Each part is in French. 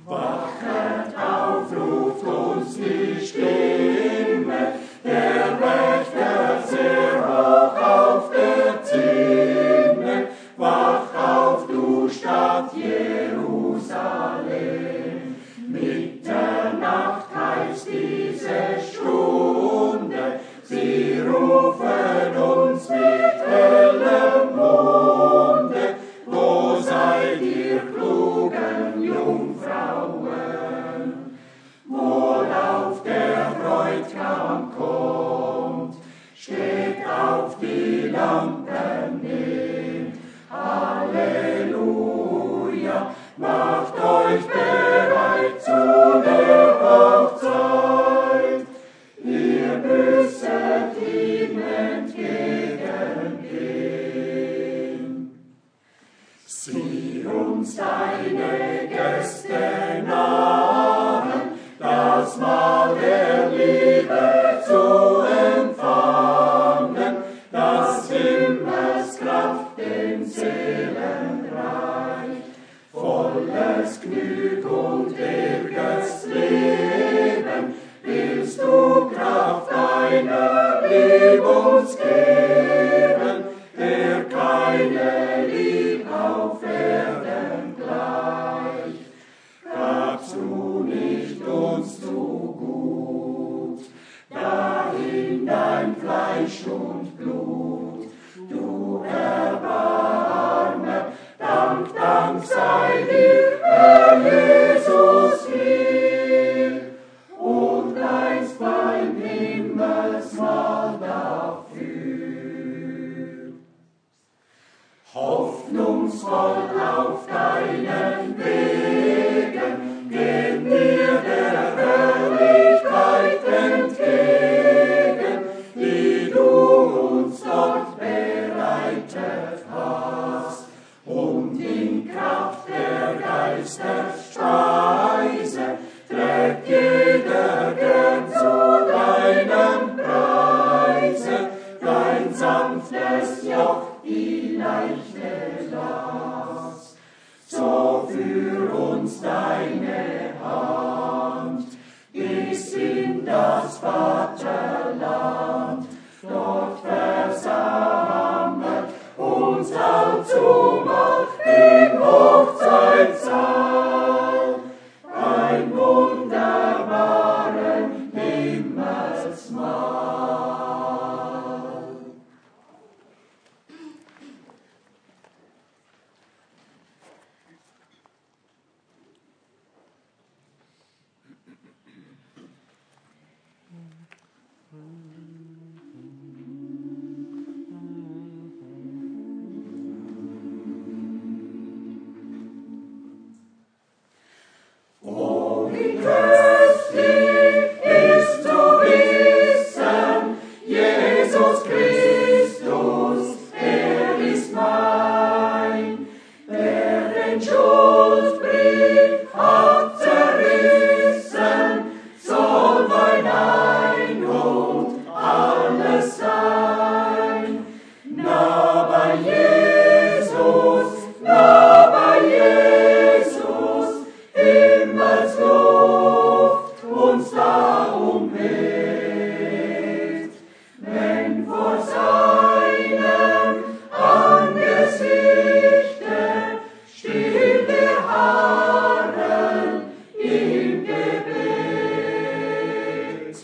Wachet auf, ruft uns die Stimme, der Wächter sehr hoch auf der Zinne. Wach auf, du Stadt Jerusalem, Mitternacht heißt diese Stunde, sie rufen uns mit hellem Munde. Wo seid ihr klugen Jungfrauen? Wohlauf der Bräutigam kommt, steht auf, die Lampen nehmt. Halleluja, macht euch bereit zu der Hochzeit. Ihr müsset ihm entgegengehen. Sieh uns deine Gäste nahen, das Mahl der Liebe zu empfangen, das Himmelskraft den Seelen reicht, volles Gnüg und ewiges Leben, willst du Kraft deiner Liebe uns geben, der keine Lieb auf Erden gleicht. Gabst du nicht uns zu gut, dahin dein Fleisch und Blut, du Erbarme, Dank sei dir, Herr Jesus, hier, und einst beim Himmelsmahl dafür. Hoffnungsvoll auf deinen Wegen gehen wir der Herrlichkeit entgegen, die du uns dort bereitet hast, und in Kraft der Geisterspeise trägt jeder gern zu deinem Preise, dein sanftes Joch, die leichte Last. So führ uns deine Hand bis in das Vaterland, dort versammelt uns allzumal im Hochzeitssaal, ein wunderbaren Himmelsmahl. Oh, wie köstlich ist zu wissen, Jesus Christus, er ist mein, der den Schuldbrief hat zerrissen, soll mein Ein und alles sein. Na bei Jesus, Himmelsluft uns da umweht, wenn vor seinem Angesichte still wir harren im Gebet.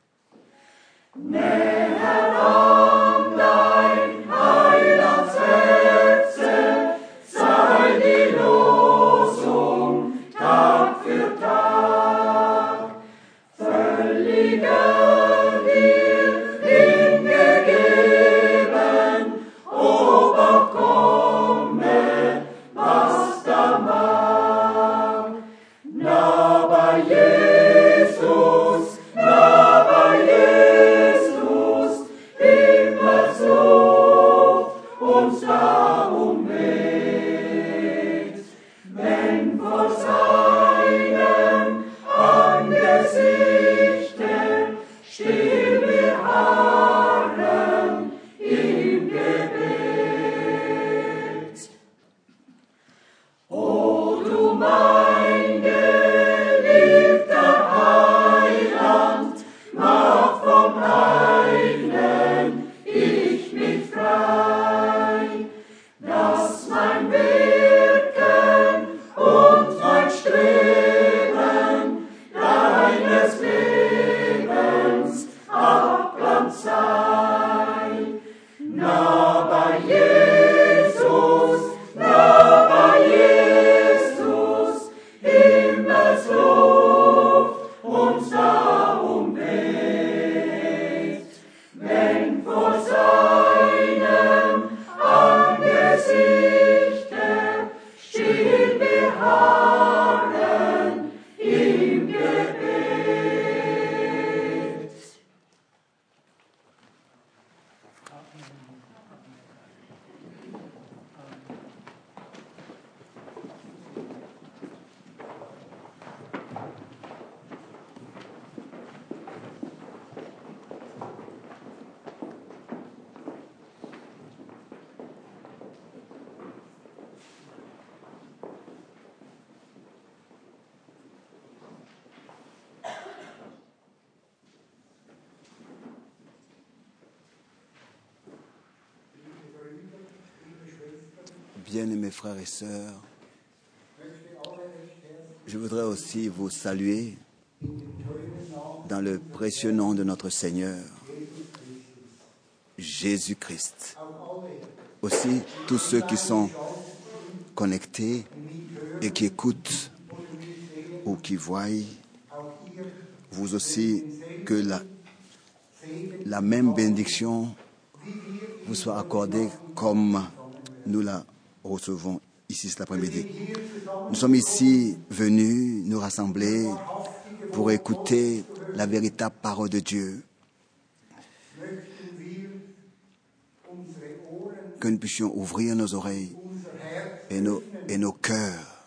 Näher an dein Heilandsherze sei die Losung Tag für Tag, völliger dir hingegeben, ob auch komme, was da mag. Na bei Jesus, Himmelsluft uns da umweht, wenn vor seinem Angesichte still wir harren im Gebet. O du mein Gebet, Bien-aimés frères et sœurs, je voudrais aussi vous saluer dans le précieux nom de notre Seigneur, Jésus-Christ. Aussi, tous ceux qui sont connectés et qui écoutent ou qui voient, vous aussi, que la même bénédiction vous soit accordée comme nous la recevons ici cet après-midi. Nous sommes ici venus nous rassembler pour écouter la véritable parole de Dieu. Que nous puissions ouvrir nos oreilles et nos cœurs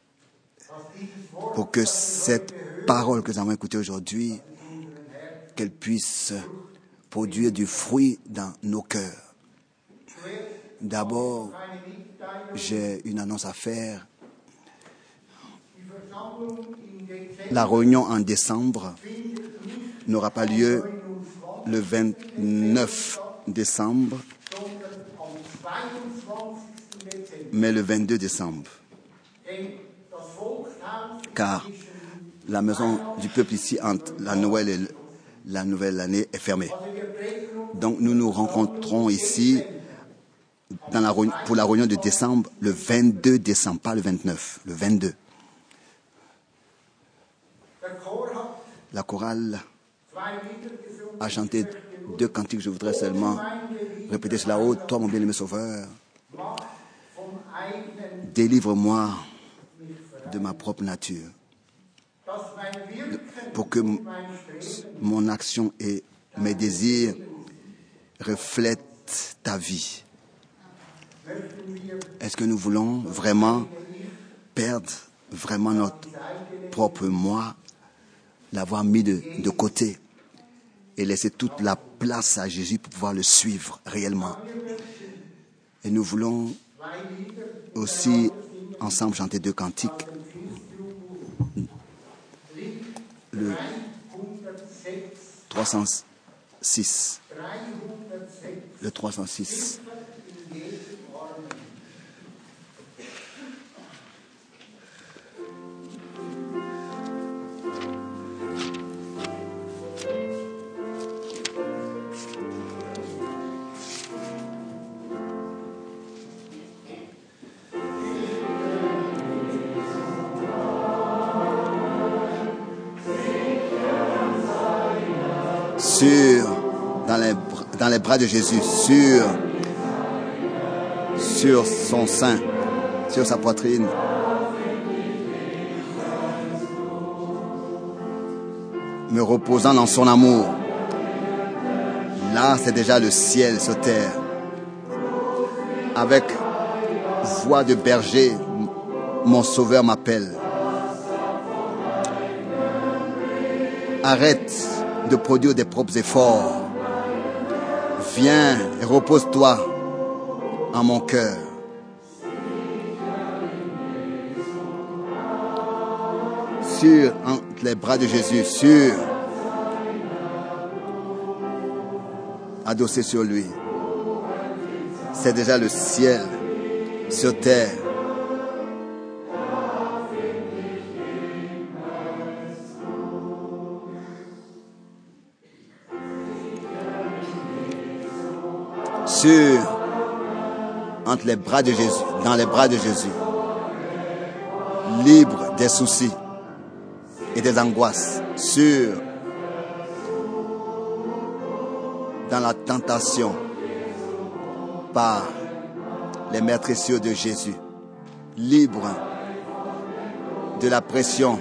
pour que cette parole que nous avons écoutée aujourd'hui, qu'elle puisse produire du fruit dans nos cœurs. D'abord, j'ai une annonce à faire. La réunion en décembre n'aura pas lieu le 29 décembre, mais le 22 décembre. Car la maison du peuple ici, entre la Noël et la nouvelle année, est fermée. Donc nous nous rencontrons ici pour la réunion de décembre, le 22 décembre, pas le 29, le 22. La chorale a chanté 2 cantiques. Je voudrais seulement répéter cela haut. Toi, mon bien-aimé Sauveur, délivre-moi de ma propre nature, pour que mon action et mes désirs reflètent ta vie. Est-ce que nous voulons vraiment perdre vraiment notre propre moi, l'avoir mis de côté et laisser toute la place à Jésus pour pouvoir le suivre réellement? Et nous voulons aussi ensemble chanter 2 cantiques. Le 306. Le 306. Dans les bras de Jésus, sur son sein, sur sa poitrine. Me reposant dans son amour. Là, c'est déjà le ciel sur terre. Avec voix de berger, mon sauveur m'appelle. Arrête de produire des propres efforts. Viens et repose-toi en mon cœur. Entre les bras de Jésus, adossé sur lui. C'est déjà le ciel sur terre. Entre les bras de Jésus, dans les bras de Jésus, libre des soucis et des angoisses, dans la tentation par les maîtressiers de Jésus, libre de la pression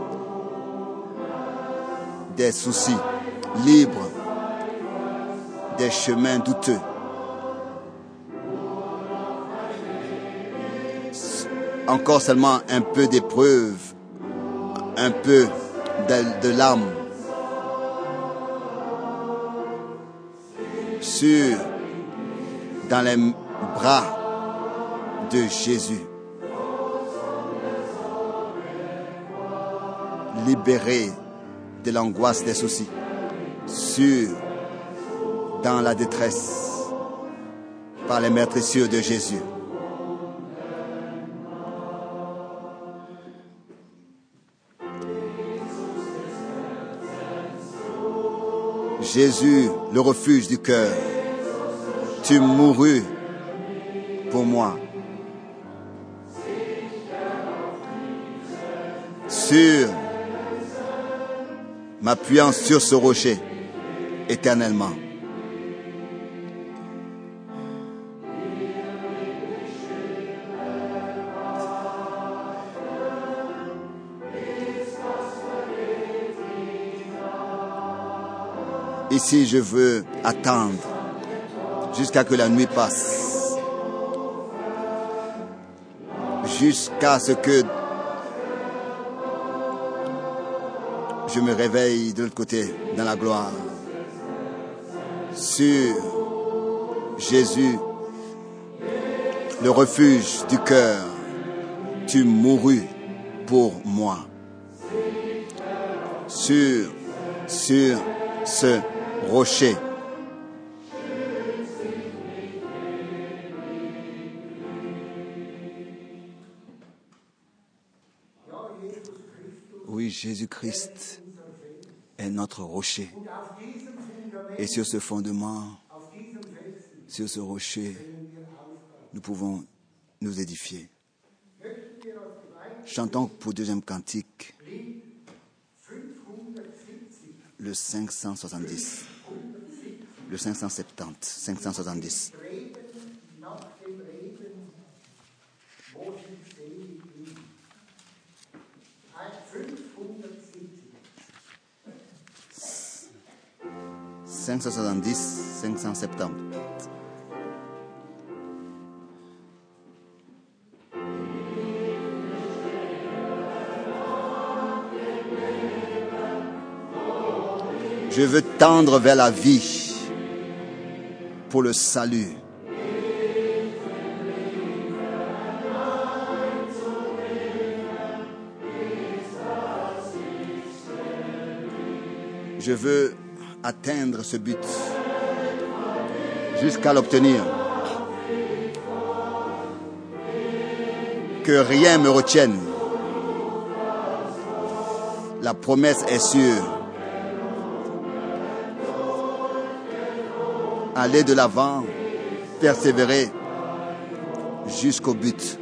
des soucis, libre des chemins douteux. Encore seulement un peu d'épreuve, un peu de larmes. Dans les bras de Jésus. Libéré de l'angoisse des soucis. Dans la détresse par les maîtressiers de Jésus. Jésus, le refuge du cœur, tu mourus pour moi. Sûr, m'appuyant sur ce rocher éternellement. Ici, je veux attendre jusqu'à que la nuit passe, jusqu'à ce que je me réveille de l'autre côté, dans la gloire. Sur Jésus, le refuge du cœur, tu mourus pour moi. Sur ce rocher. Oui, Jésus-Christ est notre rocher. Et sur ce fondement, sur ce rocher, nous pouvons nous édifier. Chantons pour deuxième cantique le 570. Le 570, 570. « 570, 570. Je veux tendre vers la vie pour le salut. Je veux atteindre ce but jusqu'à l'obtenir. Que rien me retienne. La promesse est sûre. Aller de l'avant, persévérer jusqu'au but.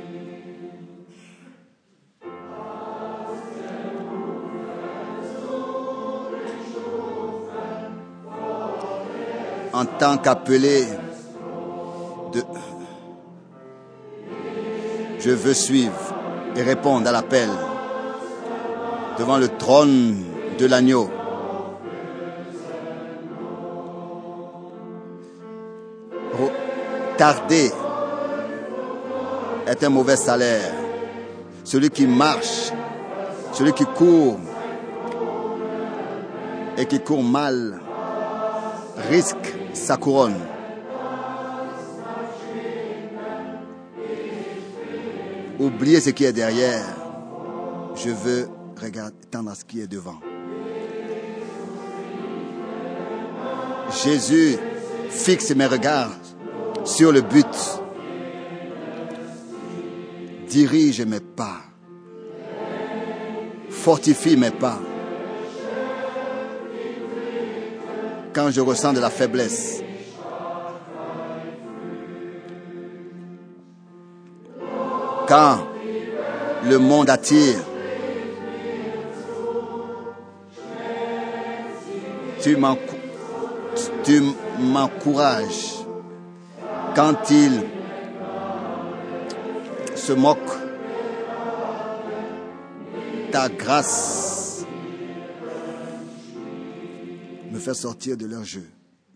En tant qu'appelé, je veux suivre et répondre à l'appel devant le trône de l'agneau. Tarder est un mauvais salaire. Celui qui marche, celui qui court et qui court mal risque sa couronne. Oubliez ce qui est derrière. Je veux tendre à ce qui est devant. Jésus fixe mes regards sur le but. Dirige mes pas. Fortifie mes pas. Quand je ressens de la faiblesse, quand le monde attire, tu m'encourages. Quand il se moque, ta grâce me fait sortir de leur jeu.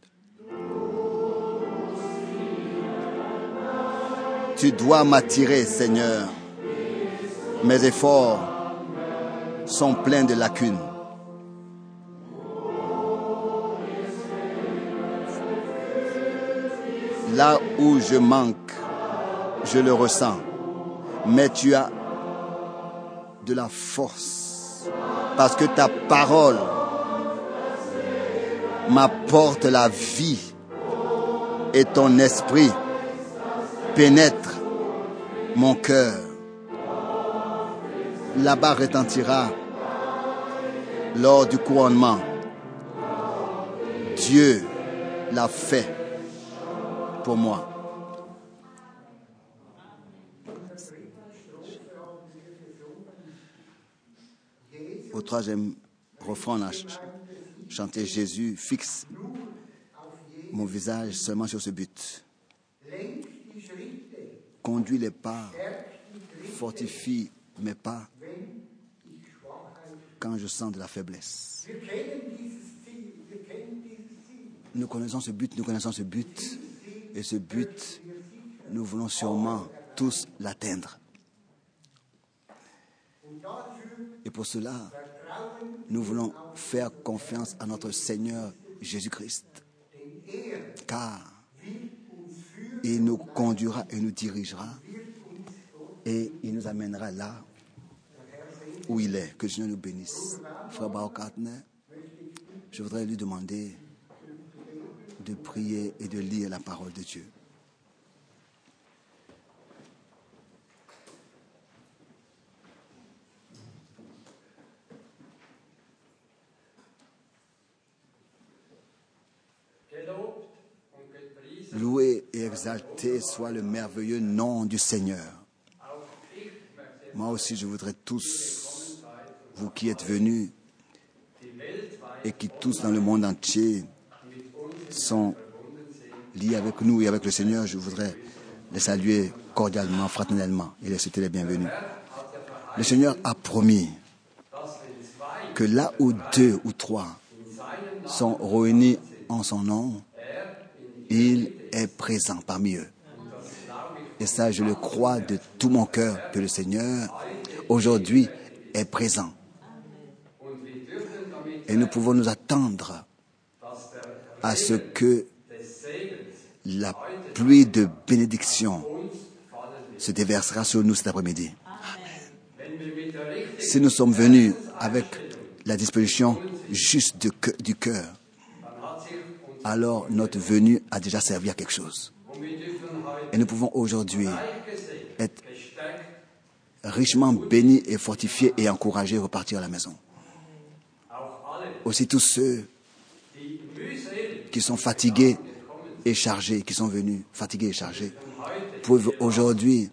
Tu dois m'attirer, Seigneur. Mes efforts sont pleins de lacunes. Là où je manque, je le ressens. Mais tu as de la force. Parce que ta parole m'apporte la vie. Et ton esprit pénètre mon cœur. Là-bas retentira lors du couronnement. Dieu l'a fait pour moi. Au troisième refrain, on a chanté Jésus fixe mon visage seulement sur ce but. Conduis les pas, fortifie mes pas quand je sens de la faiblesse. Nous connaissons ce but, et ce but, nous voulons sûrement tous l'atteindre. Et pour cela, nous voulons faire confiance à notre Seigneur Jésus-Christ, car il nous conduira et nous dirigera, et il nous amènera là où il est. Que le Seigneur nous bénisse. Frère Baumgartner, je voudrais lui demander de prier et de lire la parole de Dieu. Loué et exalté soit le merveilleux nom du Seigneur. Moi aussi, je voudrais tous, vous qui êtes venus et qui tous dans le monde entier sont liés avec nous et avec le Seigneur, je voudrais les saluer cordialement, fraternellement et les souhaiter les bienvenus. Le Seigneur a promis que là où 2 ou 3 sont réunis en son nom, il est présent parmi eux. Et ça, je le crois de tout mon cœur, que le Seigneur, aujourd'hui, est présent. Et nous pouvons nous attendre à ce que la pluie de bénédiction se déversera sur nous cet après-midi. Si nous sommes venus avec la disposition juste du cœur, alors notre venue a déjà servi à quelque chose. Et nous pouvons aujourd'hui être richement bénis et fortifiés et encouragés à repartir à la maison. Aussi tous ceux qui sont fatigués et chargés, qui sont venus fatigués et chargés, peuvent aujourd'hui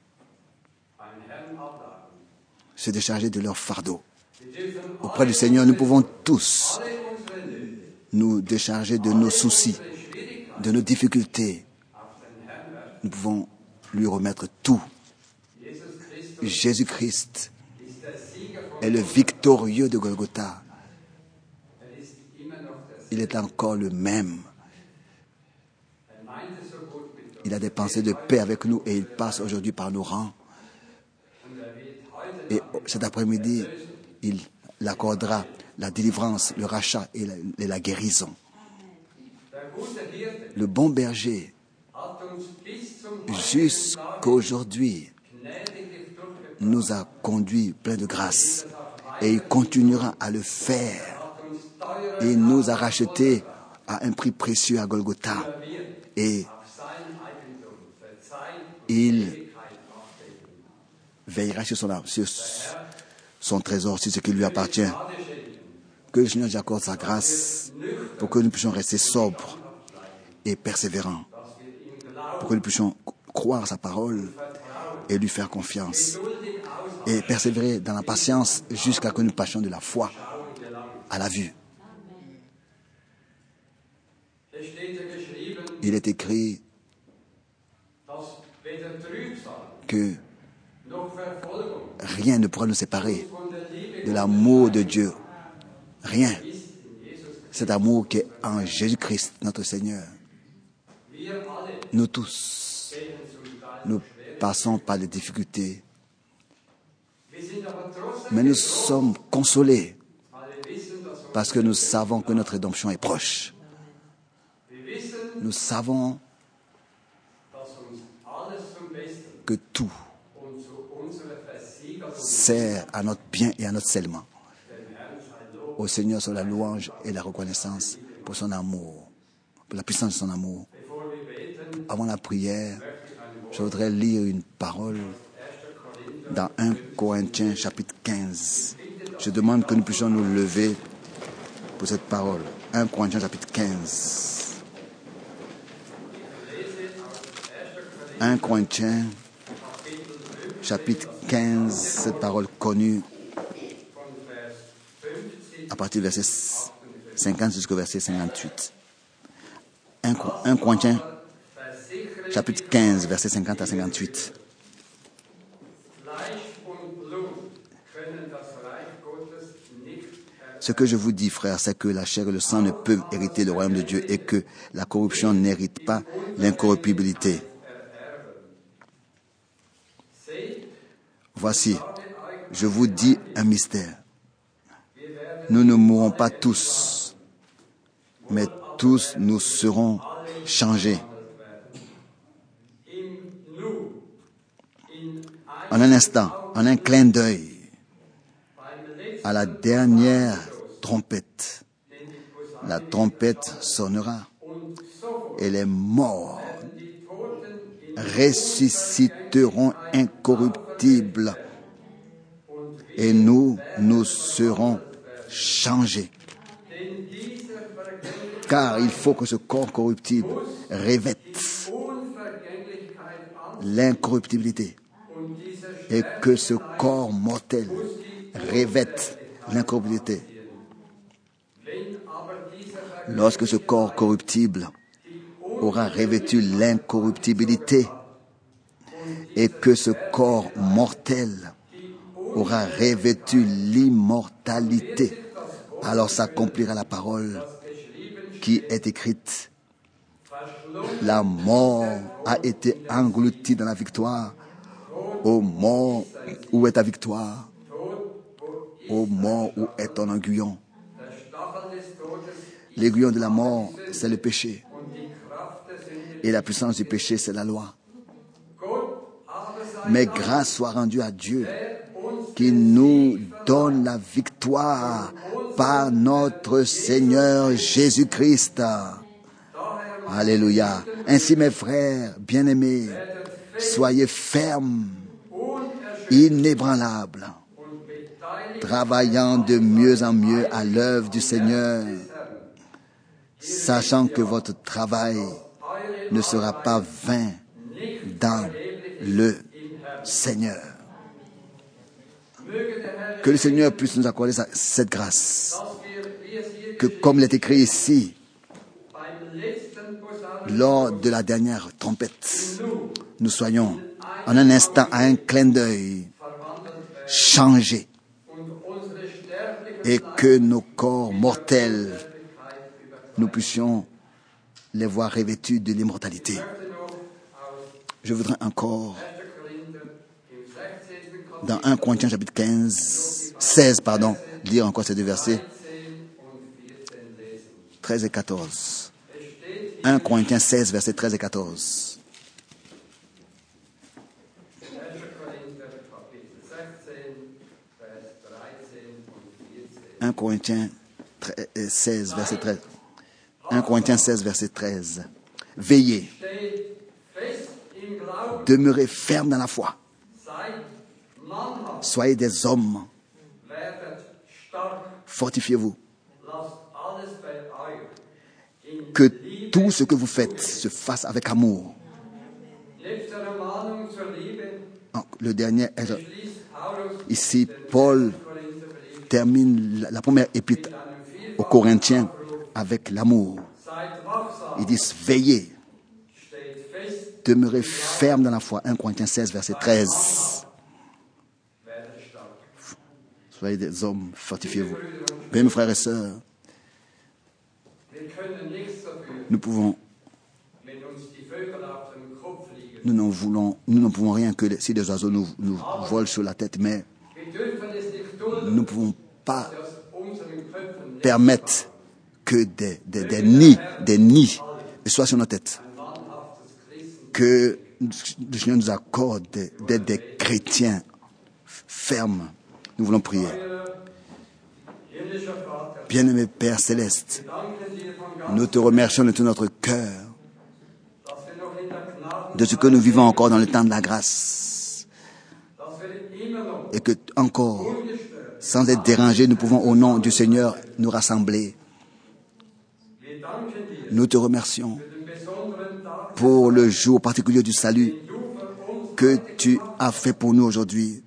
se décharger de leur fardeau. Auprès du Seigneur, nous pouvons tous nous décharger de nos soucis, de nos difficultés. Nous pouvons lui remettre tout. Jésus-Christ est le victorieux de Golgotha. Il est encore le même. Il a des pensées de paix avec nous et il passe aujourd'hui par nos rangs. Et cet après-midi, il accordera la délivrance, le rachat et la guérison. Le bon berger, jusqu'aujourd'hui, nous a conduits plein de grâce et il continuera à le faire. Il nous a rachetés à un prix précieux à Golgotha et il veillera sur son trésor, sur ce qui lui appartient. Que le Seigneur nous accorde sa grâce pour que nous puissions rester sobres et persévérants, pour que nous puissions croire sa parole et lui faire confiance et persévérer dans la patience jusqu'à ce que nous passions de la foi à la vue. Il est écrit que rien ne pourra nous séparer de l'amour de Dieu. Rien. Cet amour qui est en Jésus-Christ, notre Seigneur. Nous tous, nous passons par des difficultés, mais nous sommes consolés parce que nous savons que notre rédemption est proche. Nous savons que tout sert à notre bien et à notre scellement. Au Seigneur soit la louange et la reconnaissance pour son amour, pour la puissance de son amour. Avant la prière, je voudrais lire une parole dans 1 Corinthiens chapitre 15. Je demande que nous puissions nous lever pour cette parole. 1 Corinthiens chapitre 15. 1 Corinthiens chapitre 15, cette parole connue à partir du verset 50 jusqu'au verset 58. 1 Corinthiens chapitre 15, verset 50 à 58. Ce que je vous dis, frères, c'est que la chair et le sang ne peuvent hériter le royaume de Dieu et que la corruption n'hérite pas l'incorruptibilité. Voici, je vous dis un mystère. Nous ne mourrons pas tous, mais tous nous serons changés. En un instant, en un clin d'œil, à la dernière trompette, la trompette sonnera et les morts ressusciteront incorruptibles et nous serons changés. Car il faut que ce corps corruptible revête l'incorruptibilité et que ce corps mortel revête l'incorruptibilité. Lorsque ce corps corruptible aura revêtu l'incorruptibilité et que ce corps mortel aura revêtu l'immortalité, alors s'accomplira la parole qui est écrite. La mort a été engloutie dans la victoire. Ô mort, où est ta victoire? Ô mort, où est ton aiguillon? L'aiguillon de la mort, c'est le péché. Et la puissance du péché, c'est la loi. Mais grâce soit rendue à Dieu qui nous donne la victoire par notre Seigneur Jésus-Christ. Alléluia. Ainsi, mes frères bien-aimés, soyez fermes, inébranlables, travaillant de mieux en mieux à l'œuvre du Seigneur, sachant que votre travail ne sera pas vain dans le Seigneur. Que le Seigneur puisse nous accorder cette grâce. Que comme il est écrit ici, lors de la dernière trompette, nous soyons en un instant, à un clin d'œil, changés. Et que nos corps mortels, nous puissions les voir revêtus de l'immortalité. Je voudrais encore, dans 1 Corinthiens chapitre 16, lire encore ces deux versets, 13 et 14. 1 Corinthiens 16, versets 13 et 14. 1 Corinthiens 16, verset 13. 1 Corinthiens 16, verset 13. Veillez. Demeurez ferme dans la foi. Soyez des hommes. Fortifiez-vous. Que tout ce que vous faites se fasse avec amour. Le dernier, ici, Paul termine la première épître aux Corinthiens avec l'amour. Ils disent veillez, demeurez ferme dans la foi. 1 Corinthiens 16, verset 13. Soyez des hommes, fortifiez-vous. Bien, mes frères et sœurs, nous n'en pouvons rien que si des oiseaux nous volent sur la tête, mais nous ne pouvons pas permettre que des nids soient sur nos têtes. Que le Seigneur nous accorde d'être des chrétiens fermes. Nous voulons prier. Bien-aimé Père Céleste, nous te remercions de tout notre cœur de ce que nous vivons encore dans le temps de la grâce et que encore, sans être dérangés, nous pouvons au nom du Seigneur nous rassembler Nous te remercions pour le jour particulier du salut que tu as fait pour nous aujourd'hui,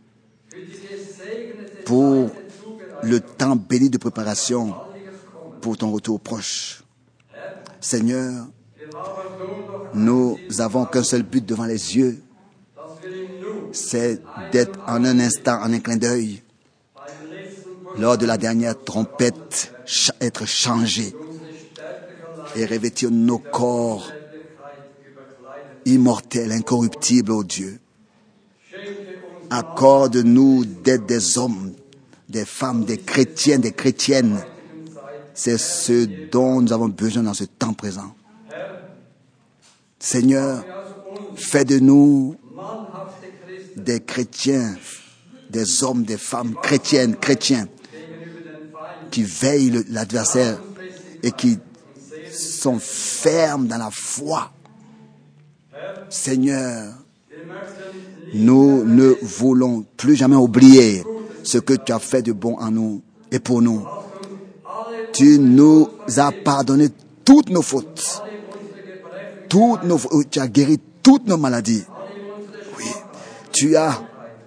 pour le temps béni de préparation pour ton retour proche. Seigneur, nous avons qu'un seul but devant les yeux, c'est d'être en un instant, en un clin d'œil, lors de la dernière trompette, être changé et revêtir nos corps immortels, incorruptibles, ô Dieu. Accorde-nous d'être des hommes, des femmes, des chrétiens, des chrétiennes. C'est ce dont nous avons besoin dans ce temps présent. Seigneur, fais de nous des chrétiens, des hommes, des femmes chrétiennes, chrétiens, qui veillent l'adversaire et qui sont fermes dans la foi. Seigneur, nous ne voulons plus jamais oublier ce que tu as fait de bon en nous et pour nous. Tu nous as pardonné toutes nos fautes. Tu as guéri toutes nos maladies. Oui, tu as,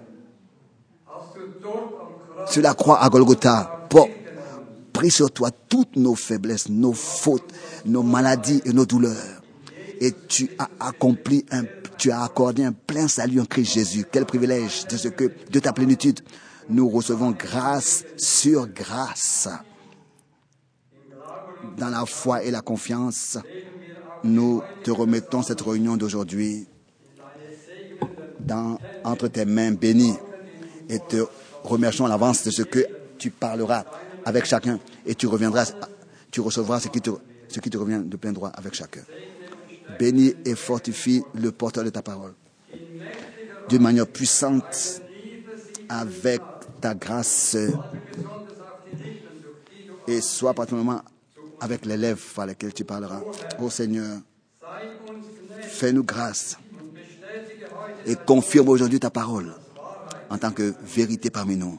sur la croix à Golgotha, pris sur toi toutes nos faiblesses, nos fautes, nos maladies et nos douleurs. Et tu as accordé un plein salut en Christ Jésus. Quel privilège de ce que, de ta plénitude, nous recevons grâce sur grâce. Dans la foi et la confiance, nous te remettons cette réunion d'aujourd'hui entre tes mains bénies et te remercions à l'avance de ce que tu parleras avec chacun et tu recevras ce qui te revient de plein droit avec chacun. Bénis et fortifie le porteur de ta parole d'une manière puissante avec ta grâce et sois particulièrement avec les lèvres par lesquelles tu parleras. Ô Seigneur, fais-nous grâce et confirme aujourd'hui ta parole en tant que vérité parmi nous.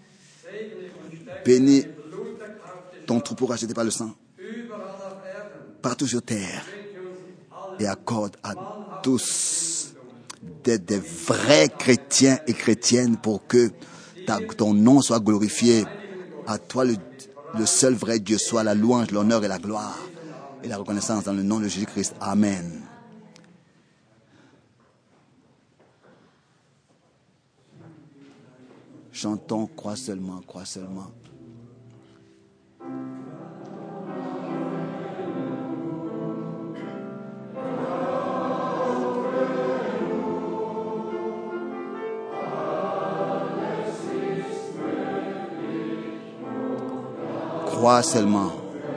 Bénis ton troupeau racheté par le sang partout sur terre et accorde à tous d'être des vrais chrétiens et chrétiennes pour que ton nom soit glorifié. À toi le seul vrai Dieu soit la louange, l'honneur et la gloire et la reconnaissance dans le nom de Jésus-Christ. Amen. Chantons, crois seulement, crois seulement. Crois seulement.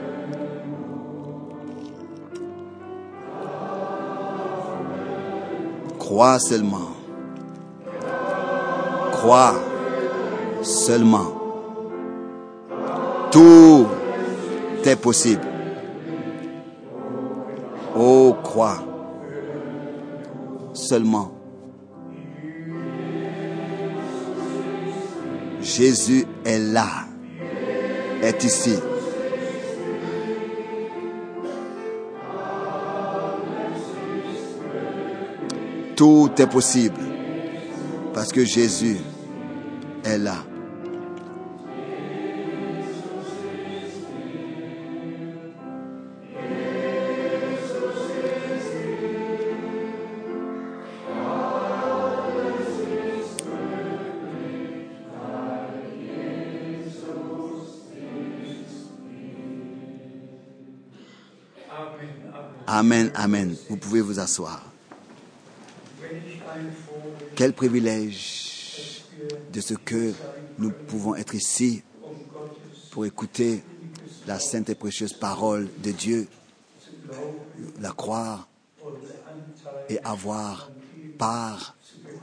Crois seulement. Crois seulement. Tout est possible. Oh, crois seulement. Jésus est là. Est ici. Tout est possible parce que Jésus est là. Amen, amen. Vous pouvez vous asseoir. Quel privilège de ce que nous pouvons être ici pour écouter la sainte et précieuse parole de Dieu, la croire et avoir part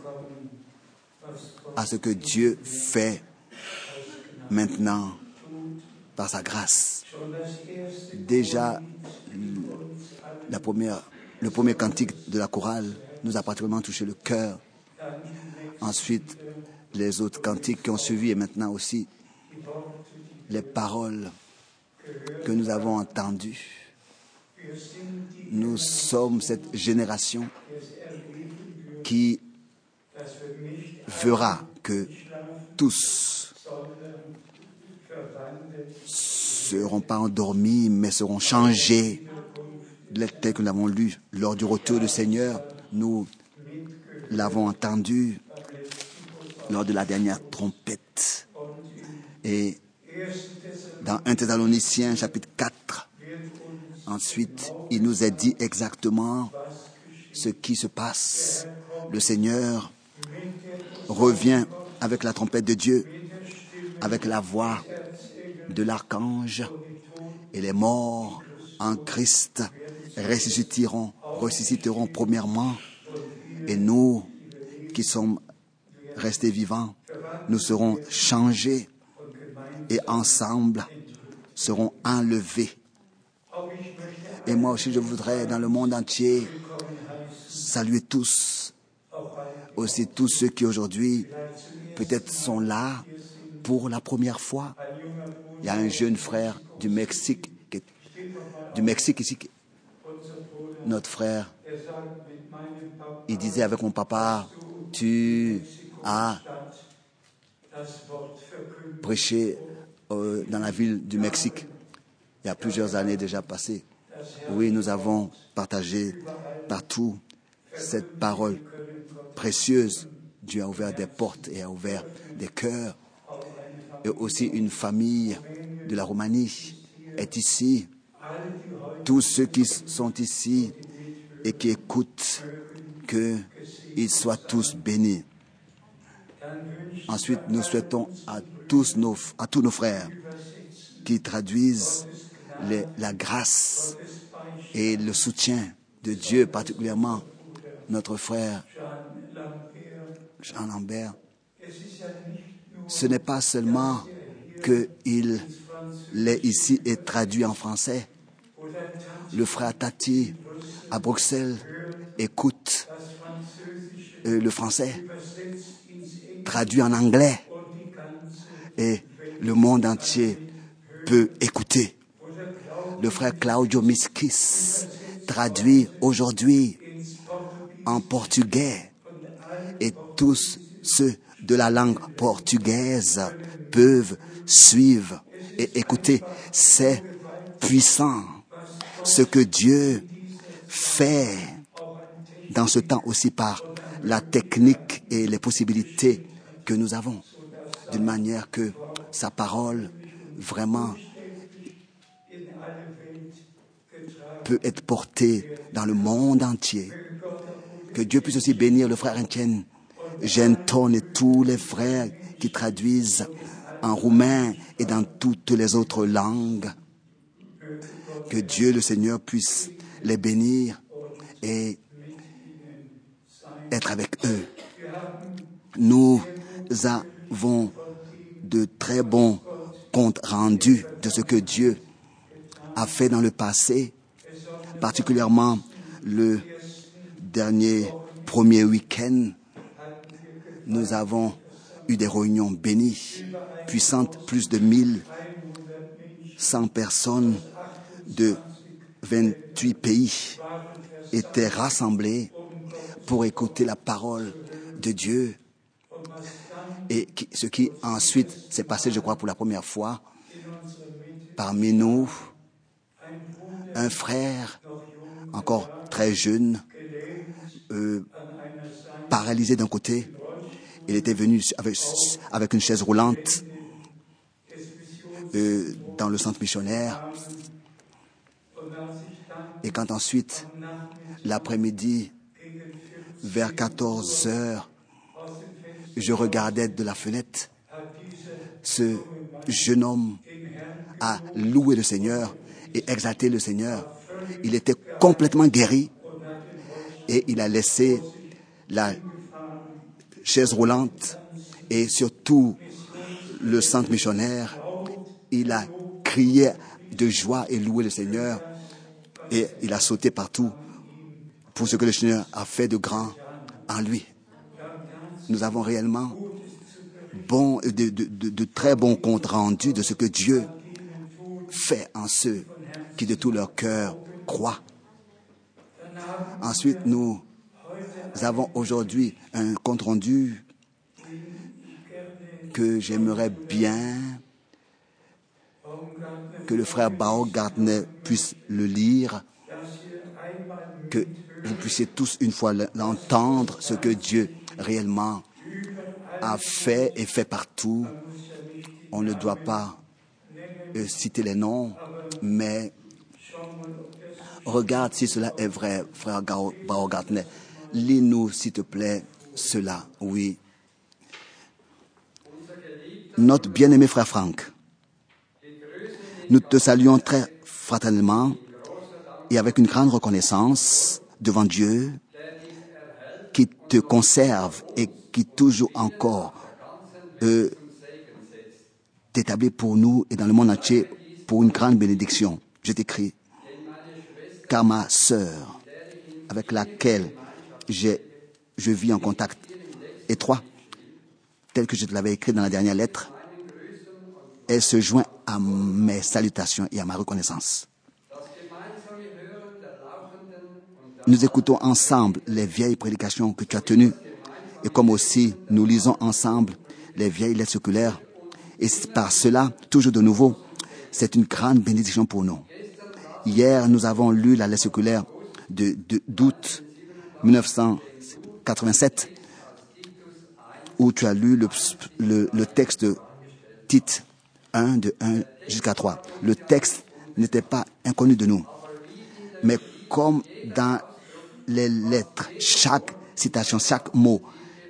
à ce que Dieu fait maintenant par sa grâce. Déjà, le premier cantique de la chorale nous a particulièrement touché le cœur. Ensuite, les autres cantiques qui ont suivi et maintenant aussi les paroles que nous avons entendues Nous sommes cette génération qui verra que tous seront pas endormis, mais seront changés, tel que nous l'avons lu lors du retour du Seigneur. Nous l'avons entendu lors de la dernière trompette. Et dans 1 Thessaloniciens chapitre 4, ensuite, il nous est dit exactement ce qui se passe. Le Seigneur revient avec la trompette de Dieu, avec la voix de l'archange, et les morts en Christ ressusciteront premièrement, et nous qui sommes restés vivants, nous serons changés et ensemble serons enlevés. Et moi aussi, je voudrais dans le monde entier saluer tous, aussi tous ceux qui aujourd'hui peut-être sont là pour la première fois. Il y a un jeune frère du Mexique ici, notre frère, il disait avec mon papa, tu as prêché dans la ville du Mexique. Il y a plusieurs années déjà passées. Oui, nous avons partagé partout cette parole précieuse. Dieu a ouvert des portes et a ouvert des cœurs. Et aussi une famille de la Roumanie est ici. Tous ceux qui sont ici et qui écoutent, qu'ils soient tous bénis. Ensuite, nous souhaitons à tous nos frères qui traduisent la grâce et le soutien de Dieu, particulièrement notre frère Jean Lambert. Ce n'est pas seulement qu'il est ici et traduit en français. Le frère Tati à Bruxelles écoute le français, traduit en anglais, et le monde entier peut écouter. Le frère Claudio Miskis traduit aujourd'hui en portugais, et tous ceux de la langue portugaise peuvent suivre et écouter. C'est puissant ce que Dieu fait dans ce temps aussi par la technique et les possibilités que nous avons, d'une manière que sa parole vraiment peut être portée dans le monde entier. Que Dieu puisse aussi bénir le frère Etienne Genton et tous les frères qui traduisent en roumain et dans toutes les autres langues. Que Dieu le Seigneur puisse les bénir et être avec eux. Nous avons de très bons comptes rendus de ce que Dieu a fait dans le passé, particulièrement le premier week-end. Nous avons eu des réunions bénies, puissantes, plus de 1100 personnes de 28 pays étaient rassemblées pour écouter la parole de Dieu. Et ce qui ensuite s'est passé, je crois, pour la première fois, parmi nous, un frère encore très jeune, paralysé d'un côté. Il était venu avec une chaise roulante dans le centre missionnaire. Et quand ensuite, l'après-midi, vers 14 heures, je regardais de la fenêtre, ce jeune homme a loué le Seigneur et exalté le Seigneur. Il était complètement guéri et il a laissé la chaise roulante et surtout le centre missionnaire. Il a crié de joie et loué le Seigneur et il a sauté partout pour ce que le Seigneur a fait de grand en lui. Nous avons réellement de très bons comptes rendus de ce que Dieu fait en ceux qui de tout leur cœur croix. Ensuite, nous avons aujourd'hui un compte-rendu que j'aimerais bien que le frère Baumgartner puisse le lire, que vous puissiez tous une fois l'entendre, ce que Dieu réellement a fait et fait partout. On ne doit pas citer les noms, mais regarde si cela est vrai, frère Baumgartner. Lis-nous, s'il te plaît, cela, oui. Notre bien-aimé frère Franck, nous te saluons très fraternellement et avec une grande reconnaissance devant Dieu qui te conserve et qui toujours encore t'établit pour nous et dans le monde entier pour une grande bénédiction. Je t'écris, car ma sœur, avec laquelle je vis en contact étroit, tel que je te l'avais écrit dans la dernière lettre, elle se joint à mes salutations et à ma reconnaissance. Nous écoutons ensemble les vieilles prédications que tu as tenues et comme aussi nous lisons ensemble les vieilles lettres circulaires et par cela, toujours de nouveau, c'est une grande bénédiction pour nous. Hier, nous avons lu la lettre circulaire d'août 1987 où tu as lu le texte de Tite 1 de 1 jusqu'à 3. Le texte n'était pas inconnu de nous, mais comme dans les lettres, chaque citation, chaque mot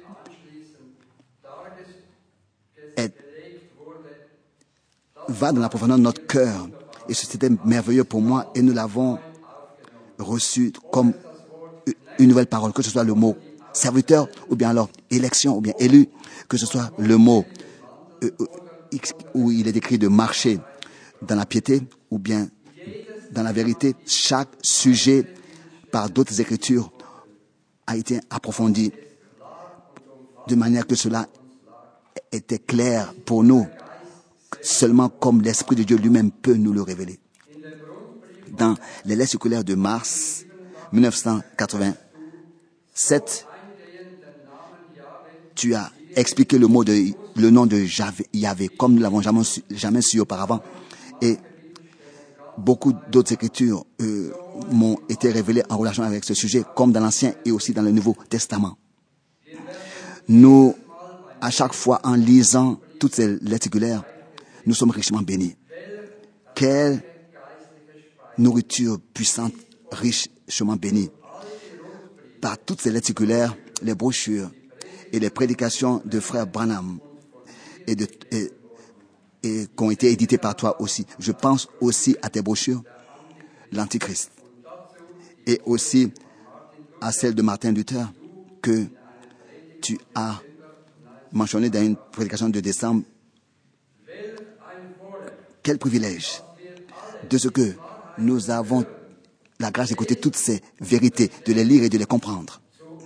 va dans la profondeur de notre cœur. Et c'était merveilleux pour moi et nous l'avons reçu comme une nouvelle parole, que ce soit le mot serviteur ou bien alors élection ou bien élu, que ce soit le mot où il est écrit de marcher dans la piété ou bien dans la vérité. Chaque sujet par d'autres écritures a été approfondi de manière que cela était clair pour nous, seulement comme l'Esprit de Dieu lui-même peut nous le révéler. Dans les lettres circulaires de mars 1987, tu as expliqué le nom de Yahvé, comme nous l'avons jamais su auparavant. Et beaucoup d'autres écritures m'ont été révélées en relation avec ce sujet, comme dans l'Ancien et aussi dans le Nouveau Testament. Nous, à chaque fois, en lisant toutes ces lettres circulaires, nous sommes richement bénis. Quelle nourriture puissante, richement bénie. Par toutes ces lettres circulaires, les brochures et les prédications de frère Branham et qui ont été éditées par toi aussi. Je pense aussi à tes brochures, l'Antichrist, et aussi à celle de Martin Luther que tu as mentionné dans une prédication de décembre. Quel privilège de ce que nous avons la grâce d'écouter toutes ces vérités, de les lire et de les comprendre.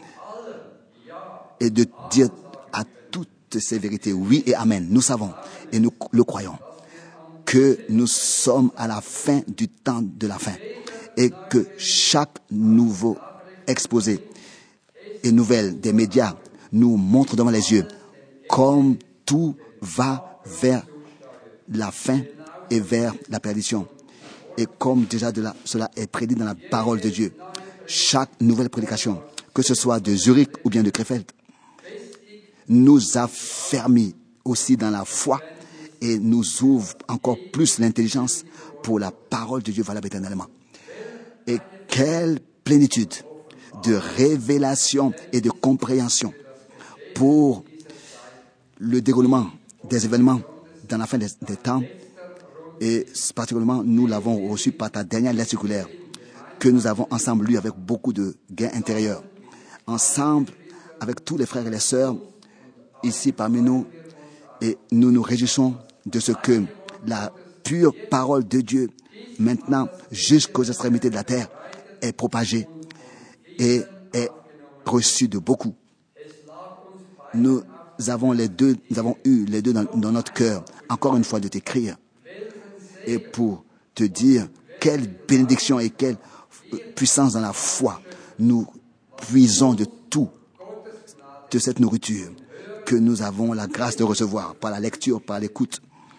Et de dire à toutes ces vérités oui et amen. Nous savons et nous le croyons que nous sommes à la fin du temps de la fin et que chaque nouveau exposé et nouvelle des médias nous montre devant les yeux comme tout va vers la fin et vers la perdition. Et comme déjà cela est prédit dans la parole de Dieu, chaque nouvelle prédication, que ce soit de Zurich ou bien de Krefeld, nous affermit aussi dans la foi et nous ouvre encore plus l'intelligence pour la parole de Dieu valable éternellement. Et quelle plénitude de révélation et de compréhension pour le déroulement des événements dans la fin des temps. Et particulièrement, nous l'avons reçu par ta dernière lettre circulaire que nous avons ensemble lu avec beaucoup de gain intérieur. Ensemble, avec tous les frères et les sœurs ici parmi nous, et nous nous réjouissons de ce que la pure parole de Dieu, maintenant jusqu'aux extrémités de la terre, est propagée et est reçue de beaucoup. Nous avons eu les deux dans notre cœur, encore une fois, de t'écrire et pour te dire quelle bénédiction et quelle puissance dans la foi, nous puisons de cette nourriture que nous avons la grâce de recevoir par la lecture, par l'écoute.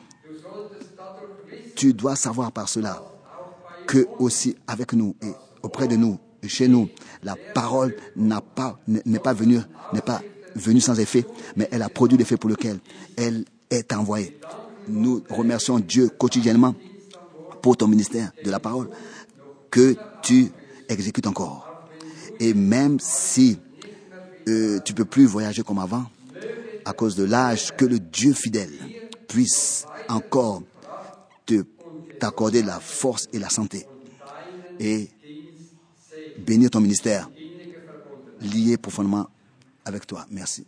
Tu dois savoir par cela que aussi avec nous et auprès de nous, et chez nous, la parole n'est pas venue sans effet, mais elle a produit l'effet pour lequel elle est envoyée. Nous remercions Dieu quotidiennement pour ton ministère de la parole que tu exécutes encore. Et même si tu peux plus voyager comme avant à cause de l'âge, que le Dieu fidèle puisse encore t'accorder la force et la santé et bénir ton ministère lié profondément avec toi. Merci.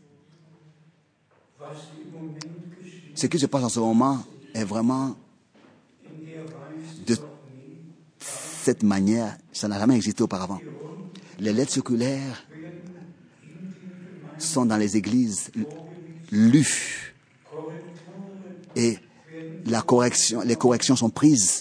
Ce qui se passe en ce moment est vraiment de cette manière, ça n'a jamais existé auparavant. Les lettres circulaires sont dans les églises lues et les corrections sont prises.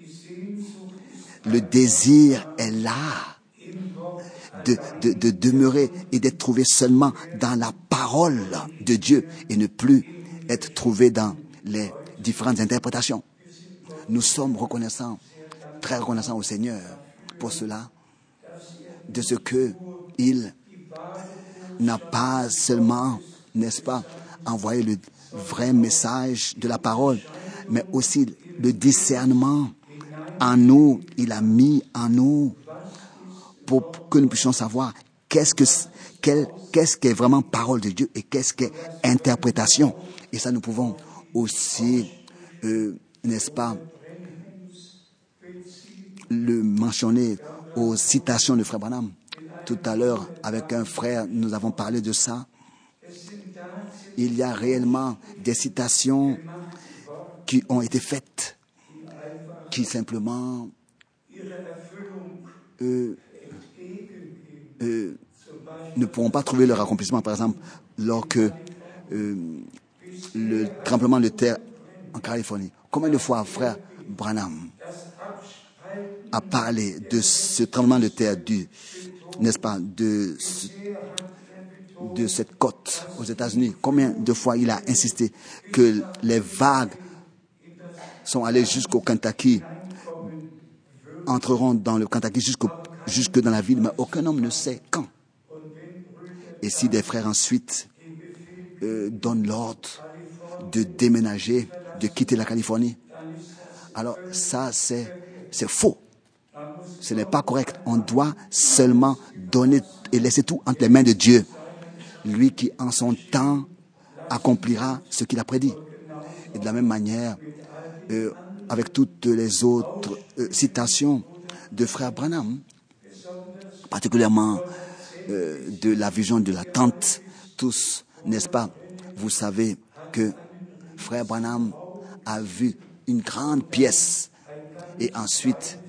Le désir est là de demeurer et d'être trouvé seulement dans la parole de Dieu et ne plus être trouvé dans les différentes interprétations. Nous sommes reconnaissants, très reconnaissants au Seigneur pour cela, de ce que il n'a pas seulement, n'est-ce pas, envoyé le vrai message de la parole, mais aussi le discernement en nous. Il a mis en nous pour que nous puissions savoir qu'est-ce qu'est vraiment parole de Dieu et qu'est-ce qu'est interprétation. Et ça, nous pouvons aussi, n'est-ce pas, le mentionner aux citations de Frère Branham. Tout à l'heure, avec un frère, nous avons parlé de ça. Il y a réellement des citations qui ont été faites, qui simplement ne pourront pas trouver leur accomplissement. Par exemple, lorsque le tremblement de terre en Californie. Combien de fois, frère Branham a parlé de ce tremblement de terre n'est-ce pas, de cette côte aux États-Unis? Combien de fois il a insisté que les vagues sont allées jusqu'au Kentucky, entreront dans le Kentucky jusque dans la ville, mais aucun homme ne sait quand. Et si des frères ensuite donnent l'ordre de déménager, de quitter la Californie, alors ça c'est faux. Ce n'est pas correct. On doit seulement donner et laisser tout entre les mains de Dieu. Lui qui, en son temps, accomplira ce qu'il a prédit. Et de la même manière, avec toutes les autres citations de Frère Branham, particulièrement de la vision de la tente, tous, n'est-ce pas? Vous savez que Frère Branham a vu une grande pièce et ensuite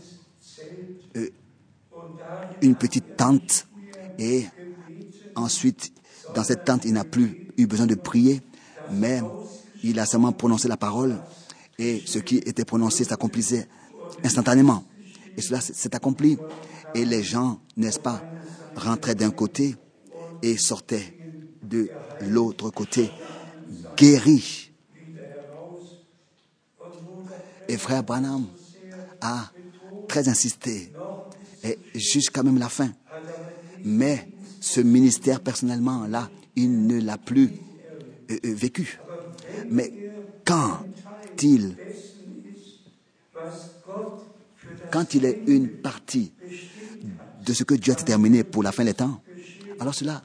une petite tente, et ensuite dans cette tente il n'a plus eu besoin de prier, mais il a seulement prononcé la parole et ce qui était prononcé s'accomplissait instantanément, et cela s'est accompli, et les gens, n'est-ce pas, rentraient d'un côté et sortaient de l'autre côté guéris. Et Frère Branham a très insisté, et jusqu'à même la fin. Mais ce ministère, personnellement, là, il ne l'a plus vécu. Mais quand il est une partie de ce que Dieu a déterminé pour la fin des temps, alors cela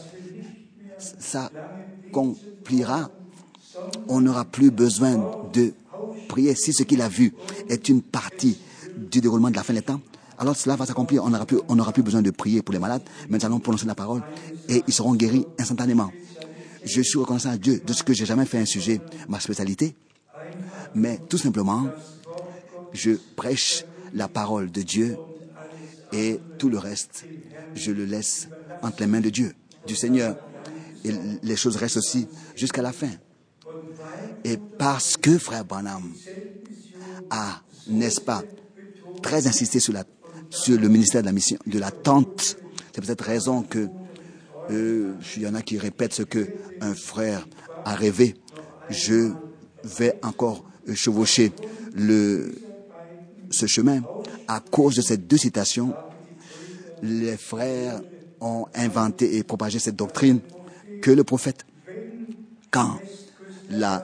s'accomplira. On n'aura plus besoin de prier. Si ce qu'il a vu est une partie du déroulement de la fin des temps, alors cela va s'accomplir. On n'aura plus besoin de prier pour les malades, mais nous allons prononcer la parole et ils seront guéris instantanément. Je suis reconnaissant à Dieu de ce que j'ai jamais fait un sujet, ma spécialité, mais tout simplement, je prêche la parole de Dieu et tout le reste, je le laisse entre les mains de Dieu, du Seigneur. Et les choses restent aussi jusqu'à la fin. Et parce que Frère Branham a, n'est-ce pas, très insisté sur la sur le ministère de la mission, de l'attente. C'est pour cette raison que il y en a qui répètent ce que un frère a rêvé. Je vais encore chevaucher ce chemin. À cause de ces deux citations, les frères ont inventé et propagé cette doctrine que le prophète, quand la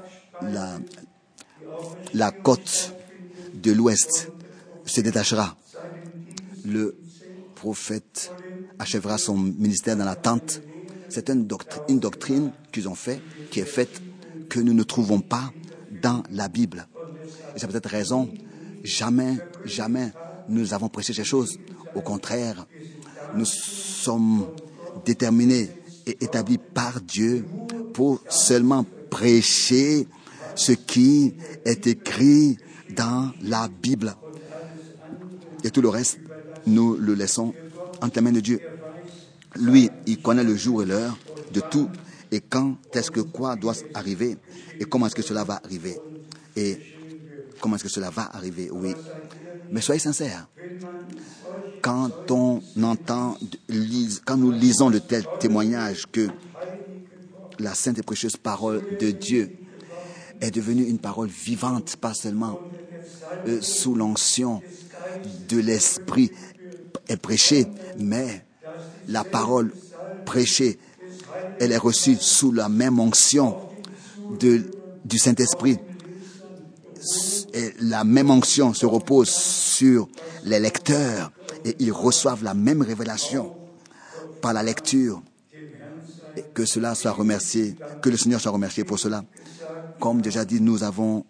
côte de l'ouest se détachera, le prophète achèvera son ministère dans la tente. C'est une doctrine qu'ils ont fait, qui est faite, que nous ne trouvons pas dans la Bible. Et c'est pour cette raison, jamais nous avons prêché ces choses. Au contraire, nous sommes déterminés et établis par Dieu pour seulement prêcher ce qui est écrit dans la Bible. Et tout le reste, nous le laissons entre les mains de Dieu. Lui, il connaît le jour et l'heure de tout, et quand est-ce que quoi doit arriver, et comment est-ce que cela va arriver. Et comment est-ce que cela va arriver, oui. Mais soyez sincères. Quand on entend, quand nous lisons de tels témoignages que la sainte et précieuse parole de Dieu est devenue une parole vivante, pas seulement sous l'onction de l'Esprit est prêchée, mais la parole prêchée, elle est reçue sous la même onction du Saint-Esprit. Et la même onction se repose sur les lecteurs et ils reçoivent la même révélation par la lecture. Et que cela soit remercié, que le Seigneur soit remercié pour cela. Comme déjà dit, nous avons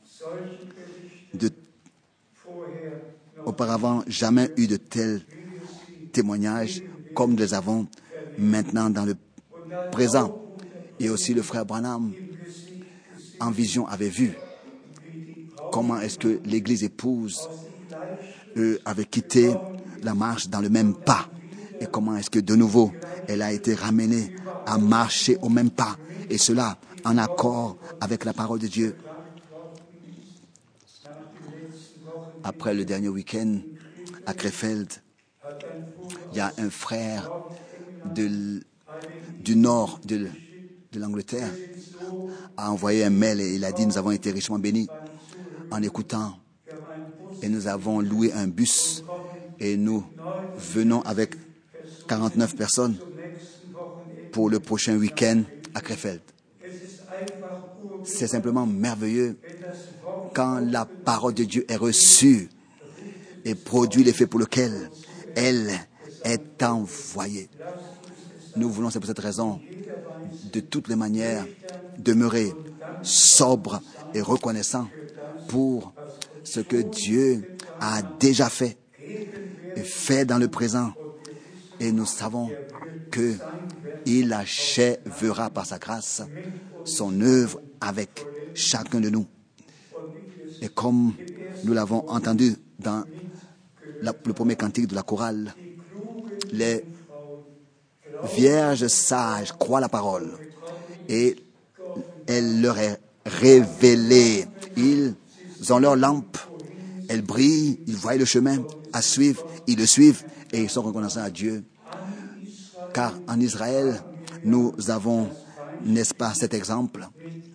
auparavant jamais eu de tels témoignages comme nous les avons maintenant dans le présent. Et aussi le frère Branham, en vision, avait vu comment est-ce que l'église épouse avait quitté la marche dans le même pas. Et comment est-ce que de nouveau, elle a été ramenée à marcher au même pas. Et cela en accord avec la parole de Dieu. Après le dernier week-end à Krefeld, il y a un frère du nord de l'Angleterre a envoyé un mail et il a dit: nous avons été richement bénis en écoutant, et nous avons loué un bus et nous venons avec 49 personnes pour le prochain week-end à Krefeld. C'est simplement merveilleux quand la parole de Dieu est reçue et produit l'effet pour lequel elle est envoyée. Nous voulons, c'est pour cette raison, de toutes les manières, demeurer sobre et reconnaissant pour ce que Dieu a déjà fait et fait dans le présent. Et nous savons qu'il achèvera par sa grâce son œuvre avec chacun de nous. Et comme nous l'avons entendu dans le premier cantique de la chorale, les vierges sages croient la parole et elle leur est révélée. Ils ont leur lampe, elle brille, ils voient le chemin à suivre, ils le suivent et ils sont reconnaissants à Dieu. Car en Israël, nous avons, n'est-ce pas, cet exemple,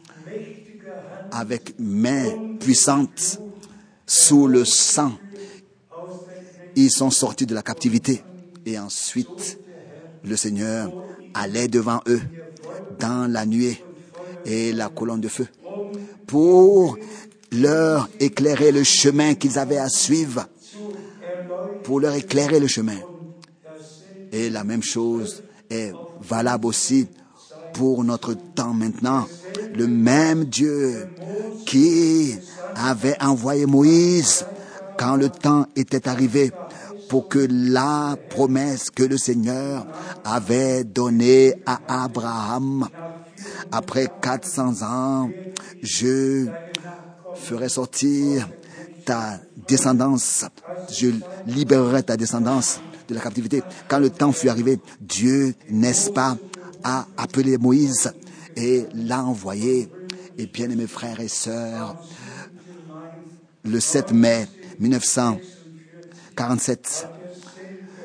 avec main puissante sous le sang, ils sont sortis de la captivité. Et ensuite, le Seigneur allait devant eux dans la nuée et la colonne de feu pour leur éclairer le chemin qu'ils avaient à suivre, pour leur éclairer le chemin. Et la même chose est valable aussi pour notre temps maintenant. Le même Dieu qui avait envoyé Moïse quand le temps était arrivé pour que la promesse que le Seigneur avait donnée à Abraham, après 400 ans, je ferai sortir ta descendance, je libérerai ta descendance de la captivité. Quand le temps fut arrivé, Dieu, n'est-ce pas, a appelé Moïse et l'a envoyé. Et bien aimés frères et sœurs, le 7 mai 1947,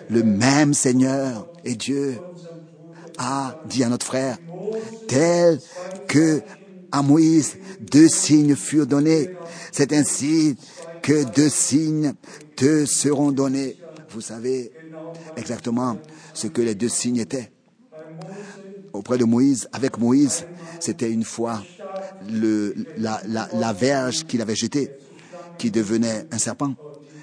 le même Seigneur et Dieu a dit à notre frère, tel que à Moïse 2 signes furent donnés, c'est ainsi que 2 signes te seront donnés. Vous savez exactement ce que les 2 signes étaient. Auprès de Moïse, avec Moïse, c'était une fois la verge qu'il avait jetée, qui devenait un serpent.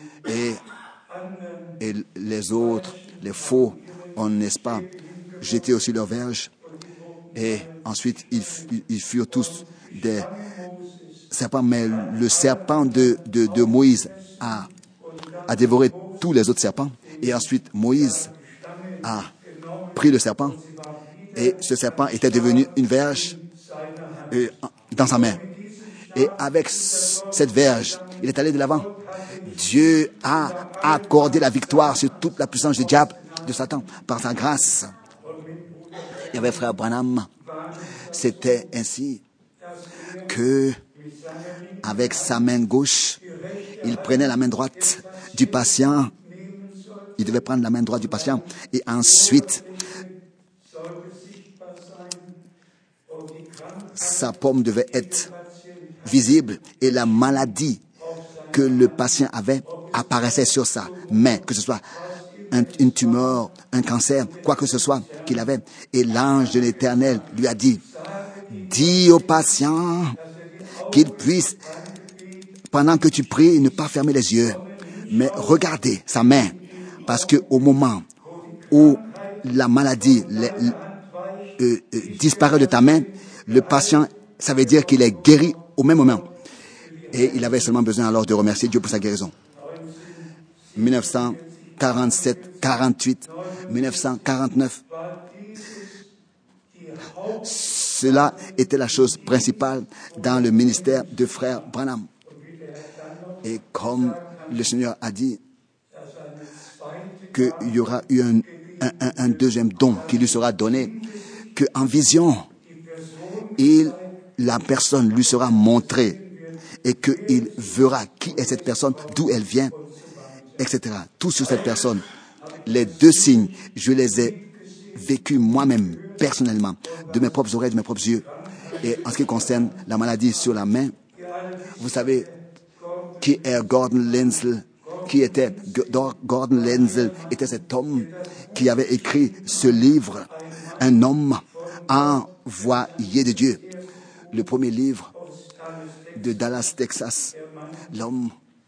Et les autres, les faux, ont, n'est-ce pas, jeté aussi leur verge. Et ensuite, ils furent tous des serpents. Mais le serpent de Moïse a dévoré tous les autres serpents. Et ensuite, Moïse a pris le serpent. Et ce serpent était devenu une verge dans sa main. Et avec cette verge, il est allé de l'avant. Dieu a accordé la victoire sur toute la puissance du diable, de Satan, par sa grâce. Et avec frère Branham, c'était ainsi que, avec sa main gauche, il prenait la main droite du patient. Il devait prendre la main droite du patient. Et ensuite, sa paume devait être visible et la maladie que le patient avait apparaissait sur sa main, que ce soit une tumeur, un cancer, quoi que ce soit qu'il avait. Et l'ange de l'Éternel lui a dit, dis au patient qu'il puisse, pendant que tu pries, ne pas fermer les yeux, mais regarder sa main, parce que au moment où la maladie disparaît de ta main, le patient, ça veut dire qu'il est guéri au même moment. Et il avait seulement besoin alors de remercier Dieu pour sa guérison. 1947, 48, 1949. Cela était la chose principale dans le ministère de frère Branham. Et comme le Seigneur a dit qu'il y aura eu un deuxième don qui lui sera donné, qu'en vision, la personne lui sera montrée et qu'il verra qui est cette personne, d'où elle vient, etc. Tout sur cette personne. Les 2 signes, je les ai vécus moi-même, personnellement, de mes propres oreilles, de mes propres yeux. Et en ce qui concerne la maladie sur la main, vous savez qui est Gordon Lenzel, qui était Gordon Lenzel, était cet homme qui avait écrit ce livre, un homme envoyé de Dieu. Le premier livre de Dallas, Texas. L'homme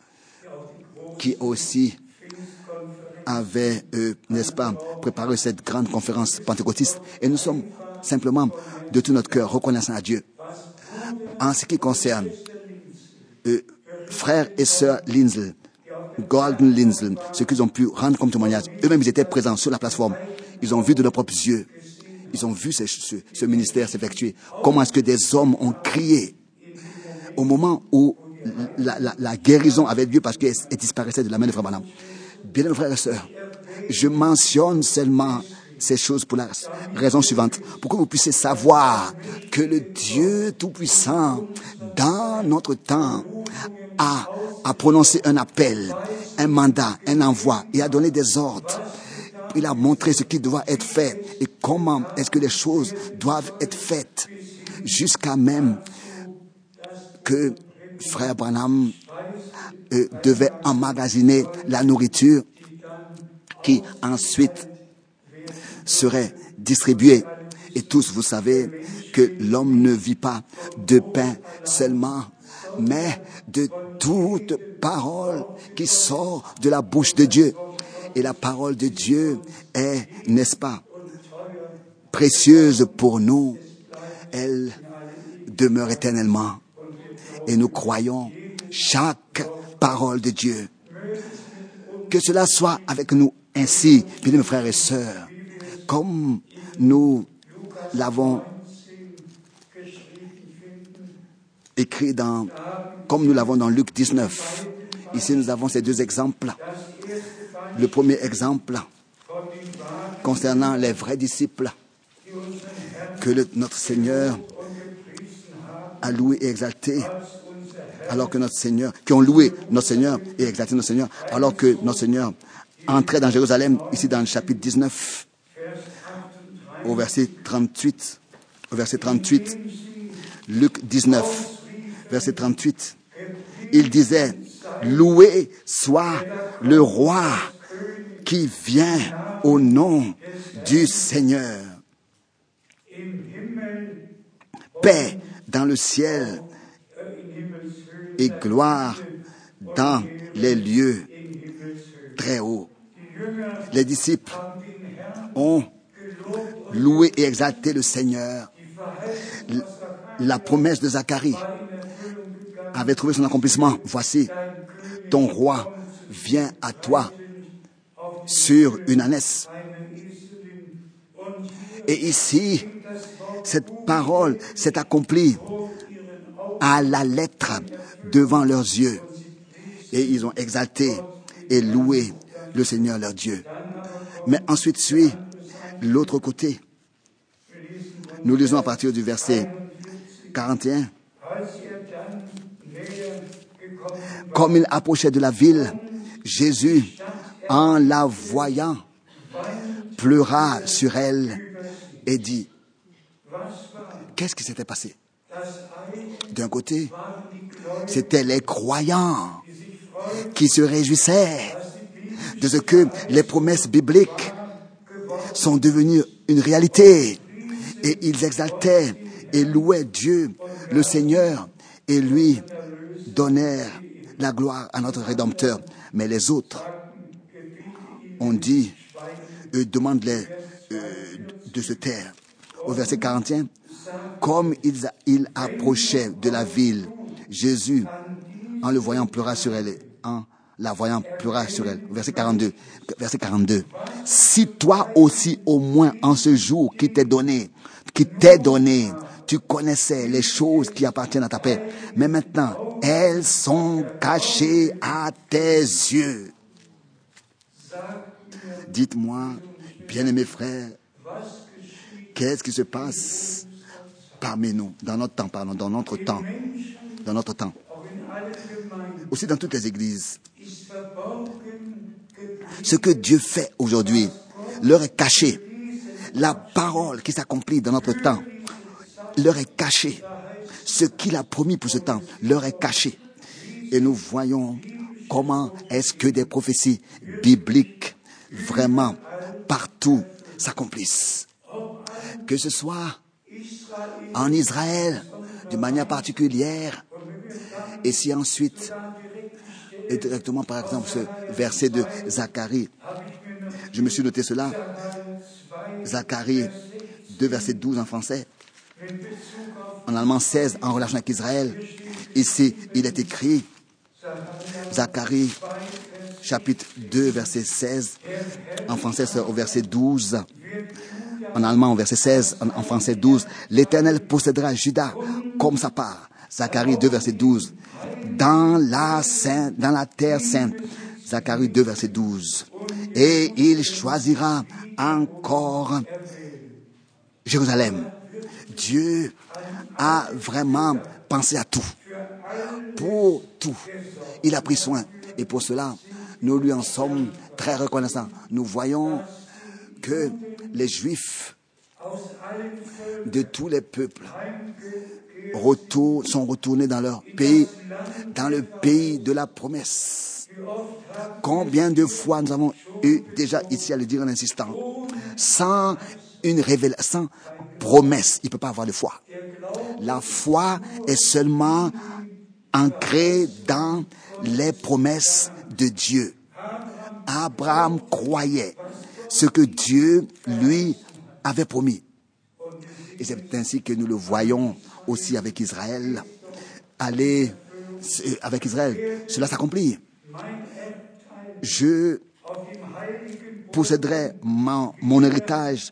qui aussi avait, n'est-ce pas, préparé cette grande conférence pentecôtiste. Et nous sommes simplement de tout notre cœur reconnaissants à Dieu. En ce qui concerne frères et sœurs Lindsay, Gordon Lindsay, ce qu'ils ont pu rendre comme témoignage, eux-mêmes ils étaient présents sur la plateforme. Ils ont vu de leurs propres yeux. Ils ont vu ce ministère s'effectuer. Comment est-ce que des hommes ont crié au moment où la guérison avait lieu parce qu'elle disparaissait de la main de frère Branham. Bien mes frères et sœurs, je mentionne seulement ces choses pour la raison suivante, pour que vous puissiez savoir que le Dieu Tout-Puissant, dans notre temps, a prononcé un appel, un mandat, un envoi, et a donné des ordres. Il a montré ce qui doit être fait et comment est-ce que les choses doivent être faites, jusqu'à même que frère Branham devait emmagasiner la nourriture qui ensuite serait distribuée. Et tous, vous savez que l'homme ne vit pas de pain seulement, mais de toute parole qui sort de la bouche de Dieu. Et la parole de Dieu est, n'est-ce pas, précieuse pour nous. Elle demeure éternellement. Et nous croyons chaque parole de Dieu. Que cela soit avec nous ainsi, bien mes frères et sœurs, comme nous l'avons écrit comme nous l'avons dans Luc 19. Ici, nous avons ces 2 exemples. Le premier exemple concernant les vrais disciples que notre Seigneur a loué et exalté, alors que notre Seigneur, qui ont loué notre Seigneur et exalté notre Seigneur, alors que notre Seigneur entraient dans Jérusalem, ici dans le chapitre 19, au verset 38. Au verset 38, Luc 19, verset 38, il disait, loué soit le roi qui vient au nom du Seigneur. Paix dans le ciel et gloire dans les lieux très hauts. Les disciples ont loué et exalté le Seigneur. La promesse de Zacharie avait trouvé son accomplissement. Voici, ton roi vient à toi sur une ânesse. Et ici, cette parole s'est accomplie à la lettre devant leurs yeux. Et ils ont exalté et loué le Seigneur leur Dieu. Mais ensuite suit l'autre côté. Nous lisons à partir du verset 41. Comme il approchait de la ville, Jésus, en la voyant, pleura sur elle et dit, qu'est-ce qui s'était passé? D'un côté, c'était les croyants qui se réjouissaient de ce que les promesses bibliques sont devenues une réalité. Et ils exaltaient et louaient Dieu, le Seigneur, et lui donnèrent la gloire à notre Rédempteur. Mais les autres ont dit, demande-les de se taire. Au verset 41, comme il approchait de la ville, Jésus, en le voyant, pleura sur elle. En la voyant, pleura sur elle. Verset 42. Si toi aussi, au moins en ce jour qui t'est donné, tu connaissais les choses qui appartiennent à ta paix. Mais maintenant, elles sont cachées à tes yeux. Dites-moi, bien-aimés frères, qu'est-ce qui se passe parmi nous, dans notre temps. Aussi dans toutes les églises. Ce que Dieu fait aujourd'hui leur est caché. La parole qui s'accomplit dans notre temps leur est cachée. Ce qu'il a promis pour ce temps leur est caché. Et nous voyons comment est-ce que des prophéties bibliques vraiment partout s'accomplissent. Que ce soit en Israël de manière particulière, et si ensuite, et directement par exemple ce verset de Zacharie, je me suis noté cela, Zacharie 2 verset 12 en français, en allemand 16 en relation avec Israël. Ici il est écrit Zacharie chapitre 2 verset 16, en français c'est au verset 12, en allemand au verset 16, en français 12. L'Éternel possédera Juda comme sa part. Zacharie 2 verset 12. Dans la terre sainte. Zacharie 2 verset 12. Et il choisira encore Jérusalem. Dieu a vraiment pensé à tout. Pour tout. Il a pris soin. Et pour cela, nous lui en sommes très reconnaissants. Nous voyons que les Juifs de tous les peuples sont retournés dans leur pays, dans le pays de la promesse. Combien de fois nous avons eu déjà ici à le dire en insistant, sans une révélation, sans promesse, il ne peut pas avoir de foi. La foi est seulement ancrée dans les promesses de Dieu. Abraham croyait ce que Dieu lui avait promis. Et c'est ainsi que nous le voyons aussi avec Israël. Avec Israël, cela s'accomplit. Je posséderai mon héritage.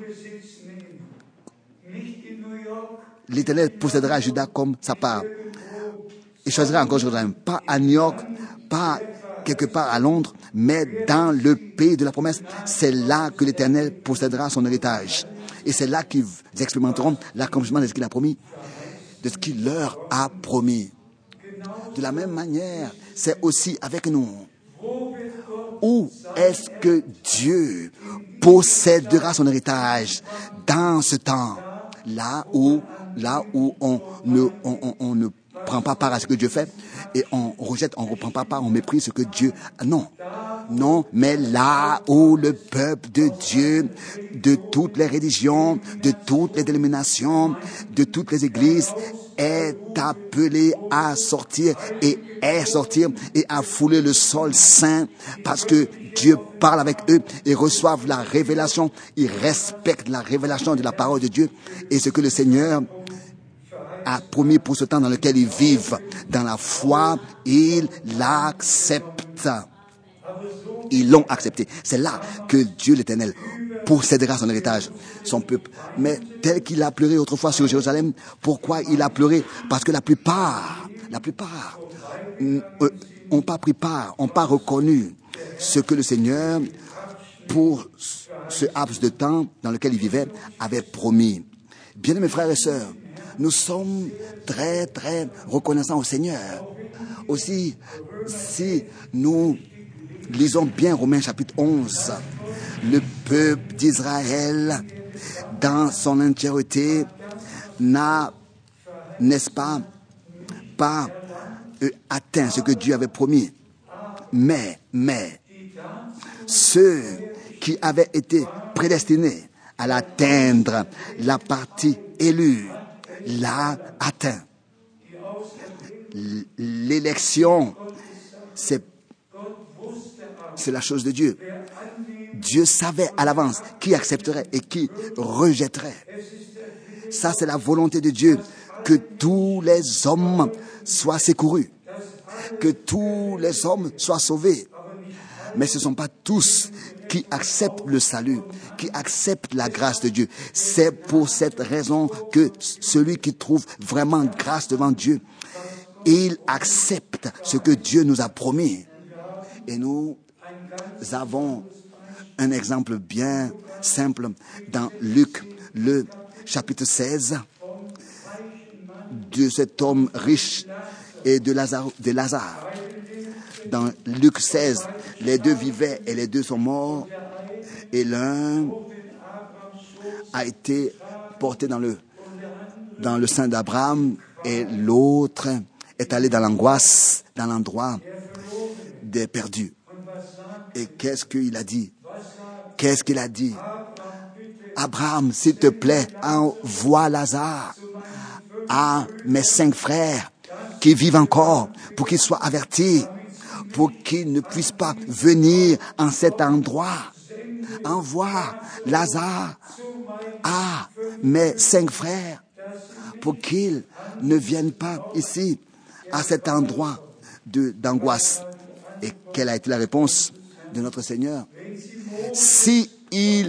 L'Éternel possédera Juda comme sa part. Il choisira encore Jérusalem, pas à New York, pas quelque part à Londres, mais dans le pays de la promesse. C'est là que l'Éternel possédera son héritage. Et c'est là qu'ils expérimenteront l'accomplissement de ce qu'il a promis, de ce qu'il leur a promis. De la même manière, c'est aussi avec nous. où est-ce que Dieu possédera son héritage dans ce temps, là où on ne prend pas part à ce que Dieu fait et on rejette, on ne reprend pas part, on méprise ce que Dieu... Non, mais là où le peuple de Dieu, de toutes les religions, de toutes les dénominations, de toutes les églises, est appelé à sortir et à fouler le sol saint parce que Dieu parle avec eux et reçoivent la révélation, ils respectent la révélation de la parole de Dieu et ce que le Seigneur a promis pour ce temps dans lequel ils vivent. Dans la foi, ils l'acceptent. Ils l'ont accepté. C'est là que Dieu l'Éternel possédera son héritage, son peuple. Mais tel qu'il a pleuré autrefois sur Jérusalem, pourquoi il a pleuré? Parce que la plupart n'ont pas pris part, n'ont pas reconnu ce que le Seigneur, pour ce laps de temps dans lequel il vivait, avait promis. Bien-aimés frères et sœurs, nous sommes très, très reconnaissants au Seigneur. Aussi, si nous lisons bien Romains chapitre 11, le peuple d'Israël, dans son entièreté, n'a, n'est-ce pas atteint ce que Dieu avait promis. Mais, ceux qui avaient été prédestinés à l'atteindre, la partie élue, l'a atteint. L'élection, c'est la chose de Dieu. Dieu savait à l'avance qui accepterait et qui rejetterait. Ça, c'est la volonté de Dieu, que tous les hommes soient secourus, que tous les hommes soient sauvés. Mais ce ne sont pas tous qui acceptent le salut, qui acceptent la grâce de Dieu. C'est pour cette raison que celui qui trouve vraiment grâce devant Dieu, il accepte ce que Dieu nous a promis. Et nous avons un exemple bien simple dans Luc, le chapitre 16, de cet homme riche et de Lazare. Dans Luc 16, les deux vivaient et les deux sont morts. Et l'un a été porté dans le sein d'Abraham et l'autre est allé dans l'angoisse, dans l'endroit des perdus. Et qu'est-ce qu'il a dit? Abraham, s'il te plaît, envoie Lazare à mes 5 frères qui vivent encore pour qu'ils soient avertis, pour qu'ils ne puissent pas venir en cet endroit. Envoie Lazare à mes 5 frères pour qu'ils ne viennent pas ici à cet endroit d'angoisse. Et quelle a été la réponse de notre Seigneur? Si ils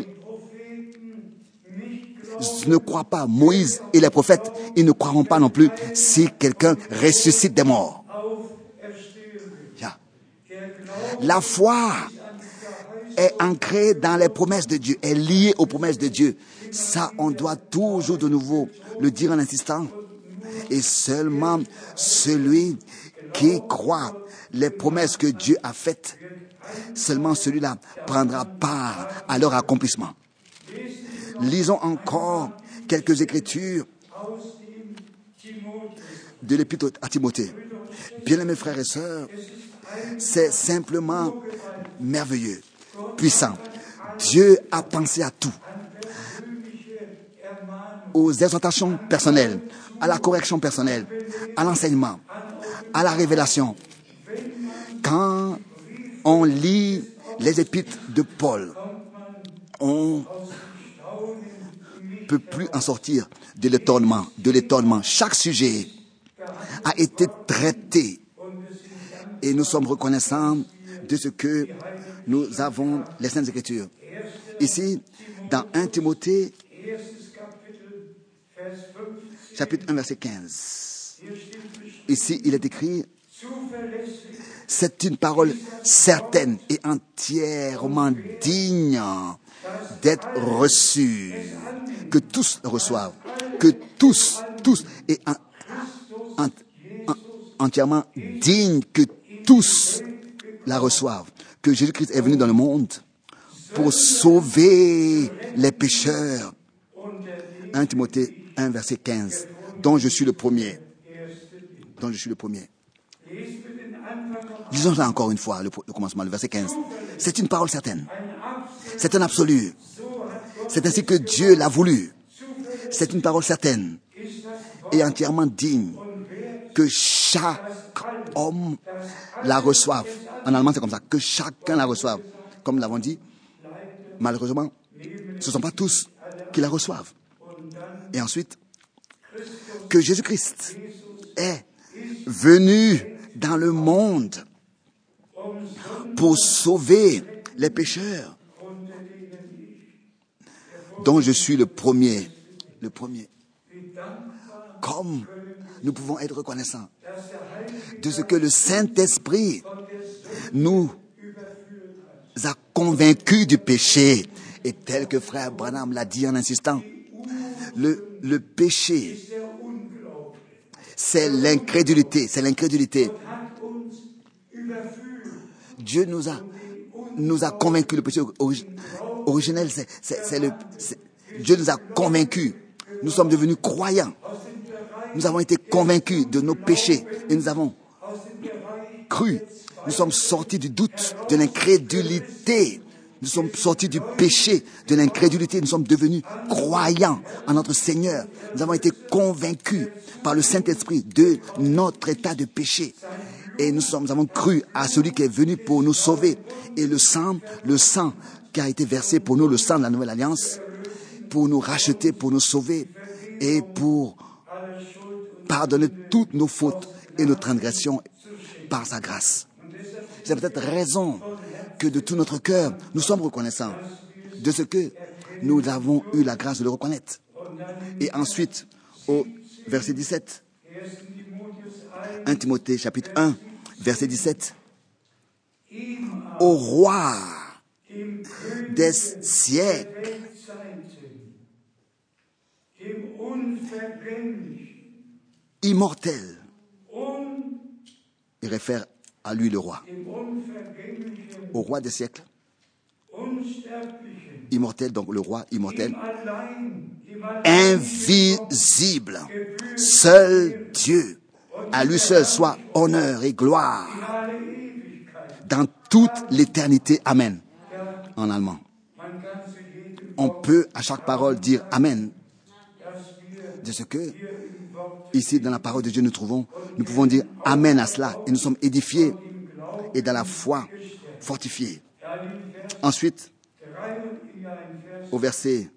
ne croient pas Moïse et les prophètes, ils ne croiront pas non plus si quelqu'un ressuscite des morts. La foi est ancrée dans les promesses de Dieu, est liée aux promesses de Dieu. Ça, on doit toujours de nouveau le dire en insistant. Et seulement celui qui croit les promesses que Dieu a faites, seulement celui-là prendra part à leur accomplissement. Lisons encore quelques écritures de l'épître à Timothée. Bien-aimés frères et sœurs, c'est simplement merveilleux, puissant. Dieu a pensé à tout, aux exhortations personnelles, à la correction personnelle, à l'enseignement, à la révélation. Quand on lit les épîtres de Paul, on ne peut plus en sortir de l'étonnement. Chaque sujet a été traité et nous sommes reconnaissants de ce que nous avons les Saintes Écritures. Ici, dans 1 Timothée, chapitre 1, verset 15. Ici, il est écrit: c'est une parole certaine et entièrement digne d'être reçue, que tous reçoivent, que tous, et entièrement digne que tous la reçoivent, que Jésus-Christ est venu dans le monde pour sauver les pécheurs. 1 Timothée 1, verset 15, dont je suis le premier. Dont je suis le premier. Lisons là encore une fois le commencement, le verset 15. C'est une parole certaine. C'est un absolu. C'est ainsi que Dieu l'a voulu. C'est une parole certaine et entièrement digne que chaque homme la reçoive. En allemand, c'est comme ça, que chacun la reçoive. Comme nous l'avons dit, malheureusement, ce ne sont pas tous qui la reçoivent. Et ensuite, que Jésus-Christ est venu dans le monde pour sauver les pécheurs, dont je suis le premier. Le premier. Comme nous pouvons être reconnaissants de ce que le Saint-Esprit nous a convaincus du péché. Et tel que frère Branham l'a dit en insistant, le péché, c'est l'incrédulité. C'est l'incrédulité. Dieu nous a convaincus. Le péché originel, Dieu nous a convaincus. Nous sommes devenus croyants. Nous avons été convaincus de nos péchés et nous avons cru. Nous sommes sortis du doute, de l'incrédulité. Nous sommes sortis du péché, de l'incrédulité. Nous sommes devenus croyants en notre Seigneur. Nous avons été convaincus par le Saint-Esprit de notre état de péché. Et nous avons cru à celui qui est venu pour nous sauver. Et le sang qui a été versé pour nous, le sang de la Nouvelle Alliance, pour nous racheter, pour nous sauver et pour pardonner toutes nos fautes et nos transgressions par sa grâce. C'est peut-être raison que de tout notre cœur, nous sommes reconnaissants de ce que nous avons eu la grâce de le reconnaître. Et ensuite, au verset 17, 1 Timothée chapitre 1, verset 17, au roi des siècles, immortel. Il réfère à lui le roi. Au roi des siècles, immortel, donc le roi immortel, invisible, seul Dieu, à lui seul soit honneur et gloire dans toute l'éternité. Amen. En allemand. On peut à chaque parole dire Amen. De ce que, ici dans la parole de Dieu nous pouvons dire Amen à cela. Et nous sommes édifiés et dans la foi fortifiés. Ensuite, au verset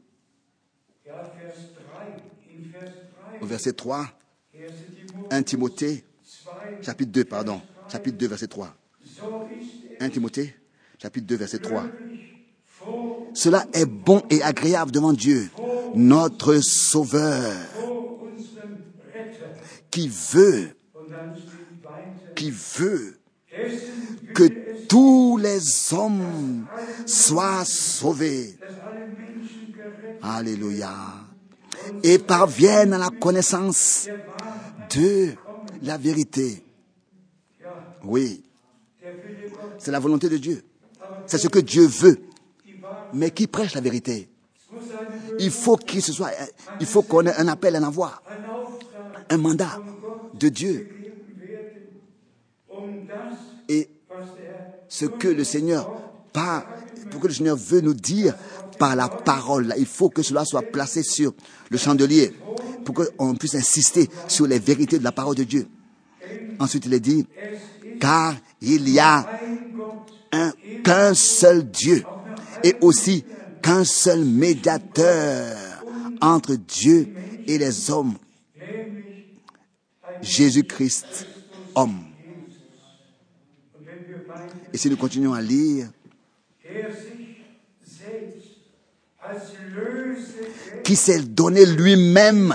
3, 1 Timothée, chapitre 2, verset 3. 1 Timothée, chapitre 2, verset 3. Cela est bon et agréable devant Dieu, notre Sauveur, qui veut que tous les hommes soient sauvés. Alléluia. Et parviennent à la connaissance de la vérité. Oui. C'est la volonté de Dieu. C'est ce que Dieu veut. Mais qui prêche la vérité? Il faut qu'on ait un appel, un envoi, un mandat de Dieu. Et ce que le Seigneur veut nous dire par la parole, là, il faut que cela soit placé sur le chandelier pour qu'on puisse insister sur les vérités de la parole de Dieu. Ensuite, il est dit, car il y a qu'un seul Dieu et aussi qu'un seul médiateur entre Dieu et les hommes, Jésus-Christ, homme. Et si nous continuons à lire, qui s'est donné lui-même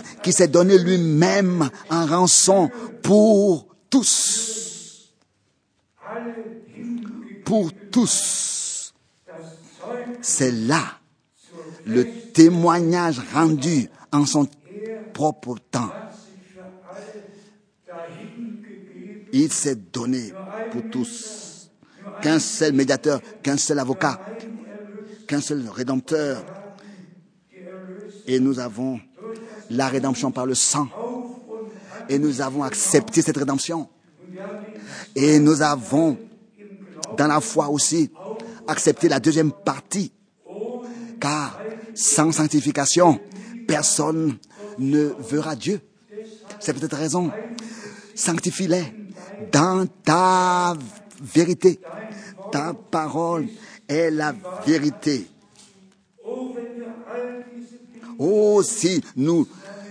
en rançon pour tous. Pour tous. C'est là le témoignage rendu en son propre temps. Il s'est donné pour tous. qu'un seul médiateur, qu'un seul avocat, qu'un seul rédempteur. Et nous avons la rédemption par le sang. Et nous avons accepté cette rédemption. Et nous avons, dans la foi aussi, accepté la deuxième partie. Car sans sanctification, personne ne verra Dieu. C'est peut-être raison. Sanctifie-les dans ta vérité. Ta parole est la vérité. Oh, si nous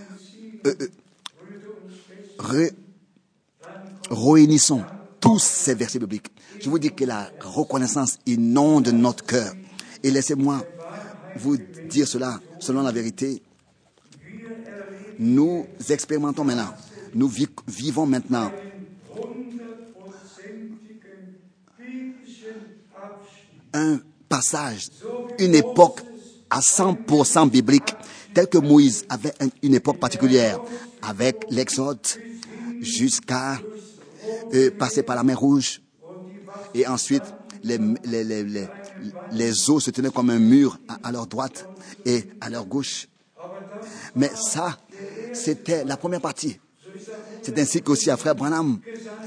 réunissons tous ces versets bibliques, je vous dis que la reconnaissance inonde notre cœur. Et laissez-moi vous dire cela selon la vérité. Nous expérimentons maintenant, nous vivons maintenant un passage, une époque à 100% biblique, tel que Moïse avait une époque particulière, avec l'Exode jusqu'à passer par la mer Rouge, et ensuite les eaux se tenaient comme un mur à leur droite et à leur gauche. Mais ça, c'était la première partie. C'est ainsi qu'aussi à Frère Branham,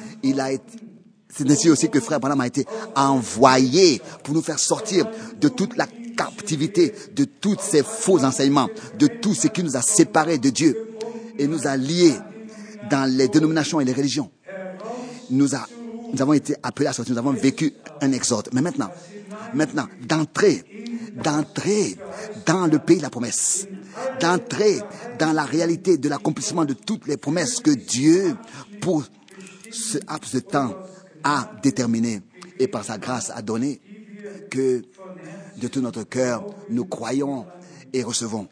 c'est ainsi aussi que Frère Branham a été envoyé pour nous faire sortir de toute la captivité, de tous ces faux enseignements, de tout ce qui nous a séparés de Dieu et nous a liés dans les dénominations et les religions. Nous avons été appelés à sortir, nous avons vécu un exode. Mais maintenant, d'entrer dans le pays de la promesse, d'entrer dans la réalité de l'accomplissement de toutes les promesses que Dieu, pour ce laps de temps, a déterminé et par sa grâce a donné, que de tout notre cœur, nous croyons et recevons.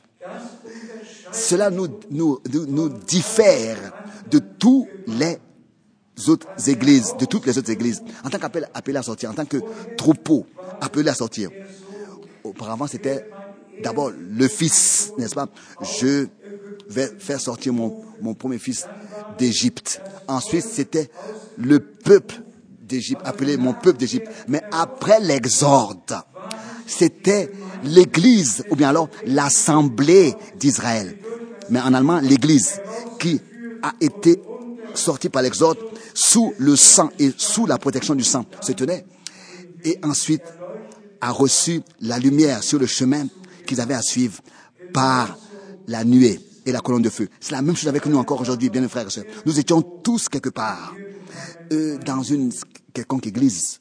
Cela nous diffère de toutes les autres églises, en tant qu'appelés à sortir, en tant que troupeau appelés à sortir. Auparavant, c'était d'abord le fils, n'est-ce pas? Je vais faire sortir mon premier fils d'Égypte. Ensuite, c'était le peuple d'Égypte, appelé mon peuple d'Égypte. Mais après l'exode, c'était l'église, ou bien alors l'assemblée d'Israël. Mais en allemand, l'église qui a été sortie par l'exode sous le sang et sous la protection du sang se tenait. Et ensuite, a reçu la lumière sur le chemin qu'ils avaient à suivre par la nuée et la colonne de feu. C'est la même chose avec nous encore aujourd'hui, bien mes frères et sœurs. Nous étions tous quelque part dans une quelconque église.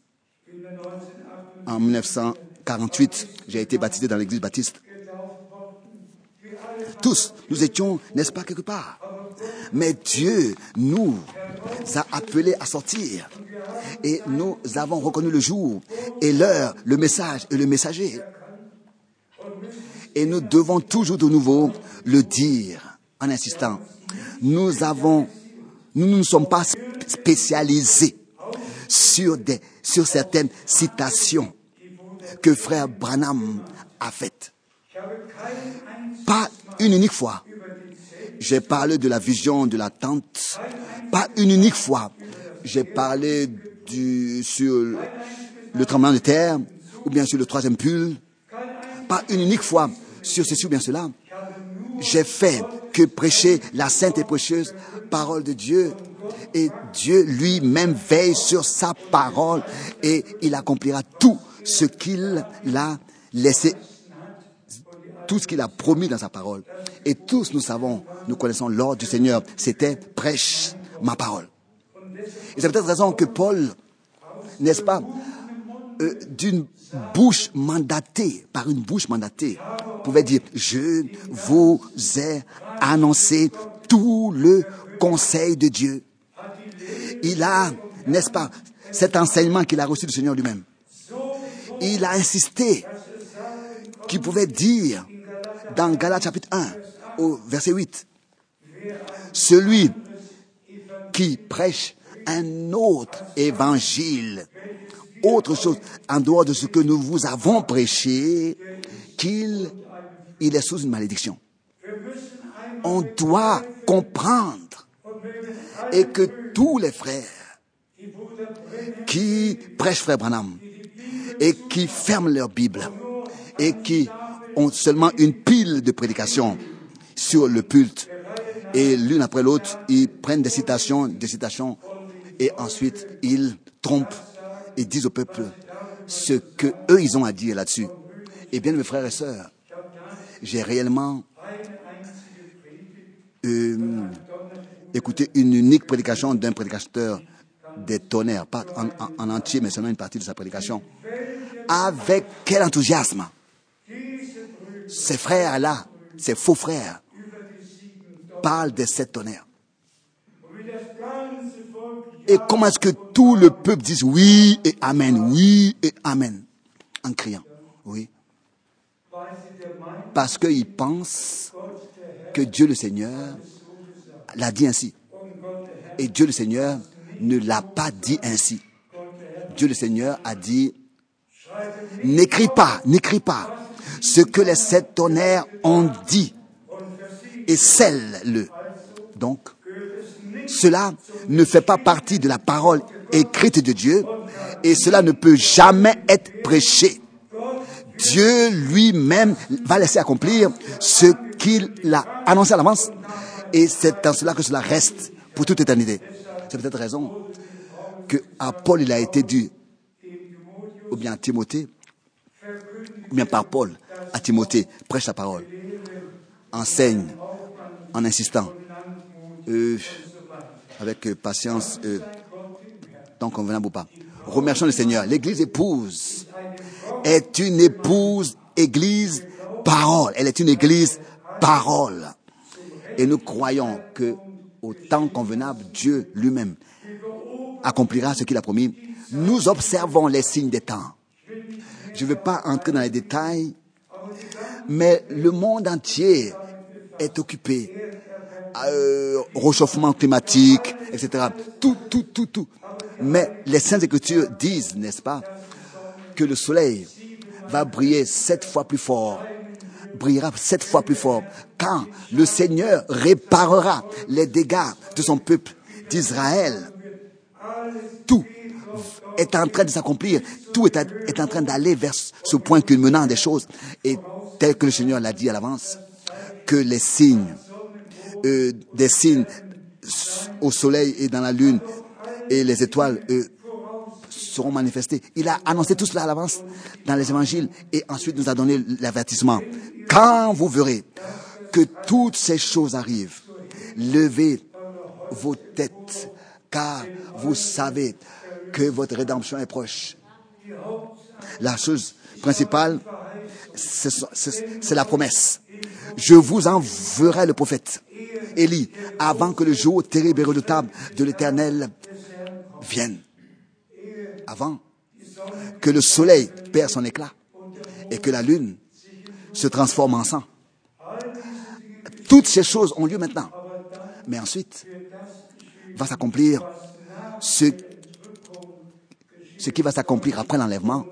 En 1948, j'ai été baptisé dans l'église baptiste. Tous, nous étions, n'est-ce pas, quelque part. Mais Dieu nous a appelés à sortir. Et nous avons reconnu le jour et l'heure, le message et le messager. Et nous devons toujours de nouveau le dire en insistant. Nous ne sommes pas spécialisés sur certaines citations que Frère Branham a faites. Pas une unique fois. J'ai parlé de la vision de la tente. Pas une unique fois. J'ai parlé sur le tremblement de terre, ou bien sur le troisième pull. Pas une unique fois sur ceci ou bien cela. J'ai fait que prêcher la sainte et précieuse parole de Dieu. Et Dieu lui-même veille sur sa parole et il accomplira tout ce qu'il a laissé, tout ce qu'il a promis dans sa parole. Et tous nous connaissons l'ordre du Seigneur, c'était prêche ma parole. Et c'est peut-être raison que Paul, n'est-ce pas, d'une bouche mandatée, par une bouche mandatée, pouvait dire, je vous ai annoncé tout le conseil de Dieu. Il a, n'est-ce pas, cet enseignement qu'il a reçu du Seigneur lui-même. Il a insisté qu'il pouvait dire dans Galates chapitre 1, au verset 8, celui qui prêche un autre évangile, autre chose en dehors de ce que nous vous avons prêché, qu'il est sous une malédiction. On doit comprendre et que tous les frères qui prêchent Frère Branham et qui ferment leur Bible et qui ont seulement une pile de prédications sur le culte et l'une après l'autre, ils prennent des citations et ensuite ils trompent et disent au peuple ce que eux ils ont à dire là-dessus. Eh bien, mes frères et sœurs, j'ai réellement écouté une unique prédication d'un prédicateur des tonnerres, pas en entier, mais seulement une partie de sa prédication. Avec quel enthousiasme ces frères-là, ces faux frères, parlent des 7 tonnerres. Et comment est-ce que tout le peuple dit oui et amen, en criant, oui. Parce qu'ils pensent que Dieu le Seigneur l'a dit ainsi. Et Dieu le Seigneur ne l'a pas dit ainsi. Dieu le Seigneur a dit, n'écris pas ce que les 7 tonnerres ont dit et scelle-le. Donc, cela ne fait pas partie de la parole écrite de Dieu et cela ne peut jamais être prêché. Dieu lui-même va laisser accomplir ce qu'il a annoncé à l'avance et c'est en cela que cela reste pour toute éternité. C'est peut-être raison que à Paul il a été dit, ou bien à Timothée, ou bien par Paul à Timothée, prêche la parole, enseigne en insistant, avec patience, tant convenable ou pas. Remercions le Seigneur. L'église épouse est une église parole. Elle est une église parole. Et nous croyons que au temps convenable, Dieu lui-même accomplira ce qu'il a promis. Nous observons les signes des temps. Je ne veux pas entrer dans les détails, mais le monde entier est occupé. Réchauffement climatique, etc. Tout. Mais les Saintes Écritures disent, n'est-ce pas, que le soleil va briller 7 fois plus fort, brillera 7 fois plus fort, quand le Seigneur réparera les dégâts de son peuple d'Israël. Tout est en train de s'accomplir, tout est en train d'aller vers ce point culminant des choses, et tel que le Seigneur l'a dit à l'avance, que les signes, des signes au soleil et dans la lune et les étoiles seront manifestés. Il a annoncé tout cela à l'avance dans les évangiles et ensuite nous a donné l'avertissement. Quand vous verrez que toutes ces choses arrivent, levez vos têtes, car vous savez que votre rédemption est proche. La chose principale, c'est la promesse. Je vous enverrai le prophète Élie avant que le jour terrible et redoutable de l'Éternel vienne. Avant que le soleil perde son éclat et que la lune se transforme en sang. Toutes ces choses ont lieu maintenant. Mais ensuite, va s'accomplir ce qui va s'accomplir après l'enlèvement,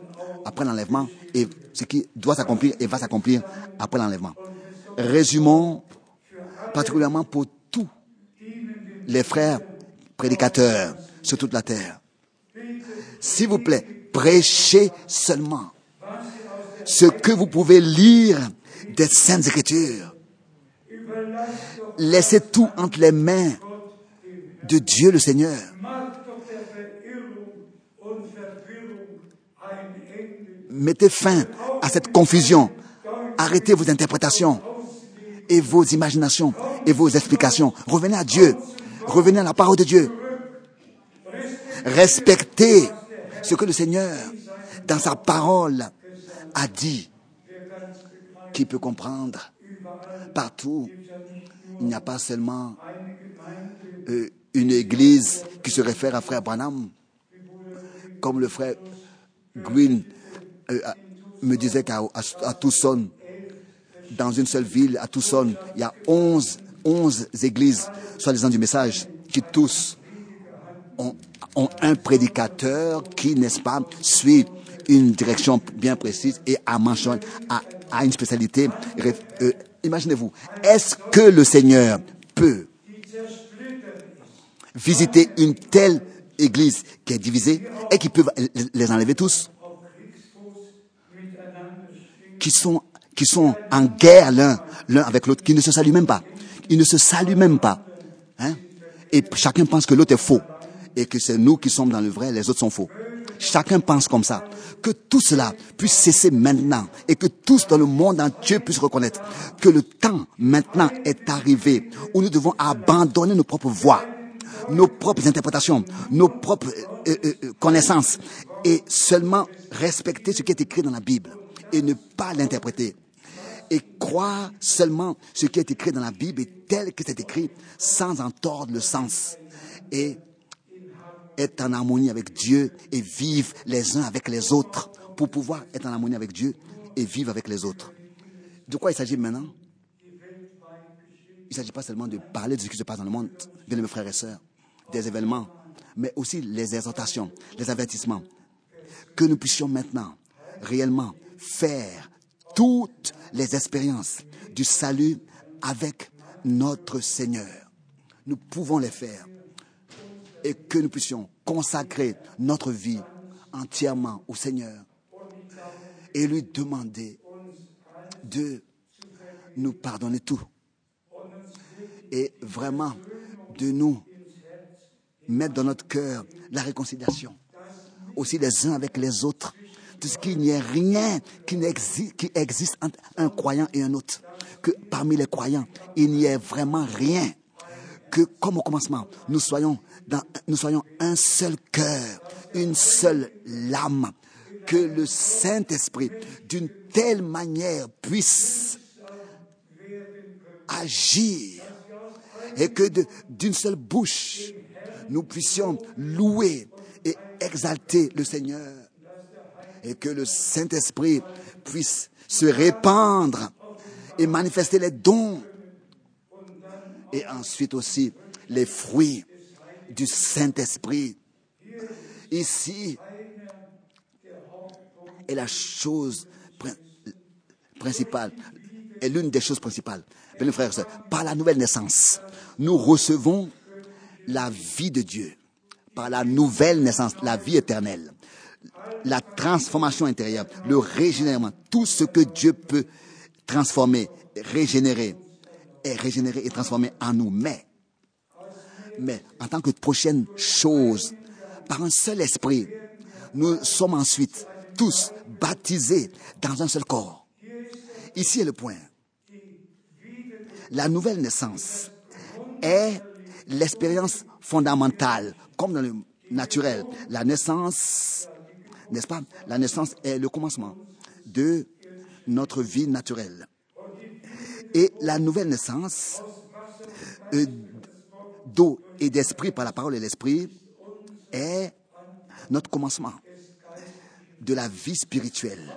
et ce qui doit s'accomplir et va s'accomplir après l'enlèvement. Résumons particulièrement pour tous les frères prédicateurs sur toute la terre. S'il vous plaît, prêchez seulement ce que vous pouvez lire des Saintes Écritures. Laissez tout entre les mains de Dieu le Seigneur. Mettez fin à cette confusion. Arrêtez vos interprétations et vos imaginations et vos explications. Revenez à Dieu. Revenez à la parole de Dieu. Respectez ce que le Seigneur, dans sa parole, a dit. Qui peut comprendre? Partout, il n'y a pas seulement une église qui se réfère à Frère Branham, comme le frère Green me disait qu'à Tucson, dans une seule ville, à Tucson, il y a 11 églises, soi-disant du message, qui tous ont un prédicateur qui, n'est-ce pas, suit une direction bien précise et a une spécialité. Imaginez-vous, est-ce que le Seigneur peut visiter une telle église qui est divisée et qui peuvent les enlever tous, qui sont en guerre l'un avec l'autre, qui ne se saluent même pas. Ils ne se saluent même pas. Hein? Et chacun pense que l'autre est faux et que c'est nous qui sommes dans le vrai, les autres sont faux. Chacun pense comme ça. Que tout cela puisse cesser maintenant et que tous dans le monde entier puissent reconnaître que le temps maintenant est arrivé où nous devons abandonner nos propres voix, nos propres interprétations, nos propres connaissances et seulement respecter ce qui est écrit dans la Bible et ne pas l'interpréter. Et croire seulement ce qui est écrit dans la Bible et tel que c'est écrit sans en tordre le sens. Et être en harmonie avec Dieu et vivre les uns avec les autres pour pouvoir être en harmonie avec Dieu et vivre avec les autres. De quoi il s'agit maintenant? Il ne s'agit pas seulement de parler de ce qui se passe dans le monde, bien mes frères et sœurs, des événements, mais aussi les exhortations, les avertissements. Que nous puissions maintenant réellement faire toutes les expériences du salut avec notre Seigneur. Nous pouvons les faire. Et que nous puissions consacrer notre vie entièrement au Seigneur et lui demander de nous pardonner tout et vraiment de nous mettre dans notre cœur la réconciliation, aussi les uns avec les autres, de ce qu'il n'y ait rien qui existe entre un croyant et un autre, que parmi les croyants, il n'y ait vraiment rien, que comme au commencement, nous soyons un seul cœur, une seule âme, que le Saint-Esprit, d'une telle manière, puisse agir et que d'une seule bouche, nous puissions louer et exalter le Seigneur et que le Saint-Esprit puisse se répandre et manifester les dons et ensuite aussi les fruits du Saint-Esprit. Ici est la chose principale, est l'une des choses principales. Bien, frères et sœurs, par la nouvelle naissance, nous recevons la vie de Dieu. Par la nouvelle naissance, la vie éternelle, la transformation intérieure, le régénèrement, tout ce que Dieu peut transformer, régénérer et transformer en nous. Mais en tant que prochaine chose, par un seul esprit, nous sommes ensuite tous baptisés dans un seul corps. Ici est le point. La nouvelle naissance est l'expérience fondamentale, comme dans le naturel. La naissance, n'est-ce pas? La naissance est le commencement de notre vie naturelle. Et la nouvelle naissance d'eau et d'esprit par la parole et l'esprit est notre commencement de la vie spirituelle.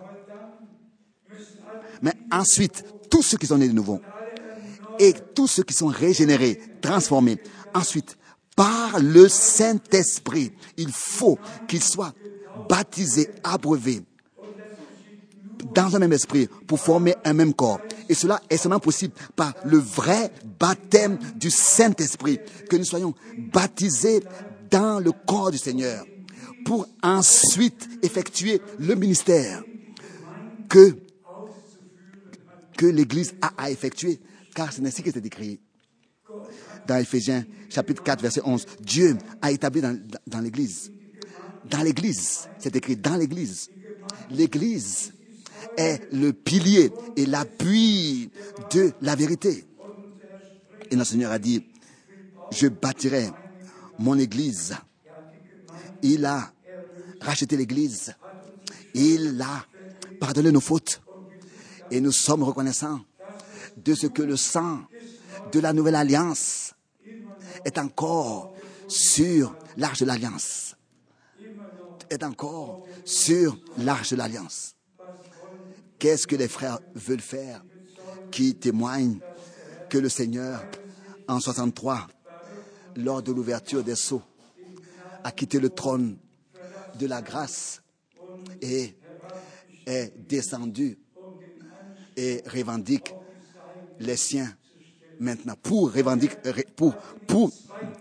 Mais ensuite, tous ceux qui sont nés de nouveau et tous ceux qui sont régénérés, transformés, ensuite, par le Saint-Esprit, il faut qu'ils soient baptisés, abreuvés dans un même esprit pour former un même corps. Et cela est seulement possible par le vrai baptême du Saint-Esprit, que nous soyons baptisés dans le corps du Seigneur pour ensuite effectuer le ministère que l'Église a à effectuer, car c'est ainsi que c'est écrit dans Éphésiens chapitre 4 verset 11. Dieu a établi dans l'Église. Dans l'Église, c'est écrit dans l'Église. L'Église est le pilier et l'appui de la vérité. Et notre Seigneur a dit, je bâtirai mon Église. Il a racheté l'Église. Il a pardonné nos fautes. Et nous sommes reconnaissants de ce que le sang de la nouvelle alliance est encore sur l'arche de l'alliance. Est encore sur l'arche de l'alliance. Qu'est-ce que les frères veulent faire qui témoignent que le Seigneur, en 63, lors de l'ouverture des sceaux, a quitté le trône de la grâce et est descendu et revendique les siens maintenant pour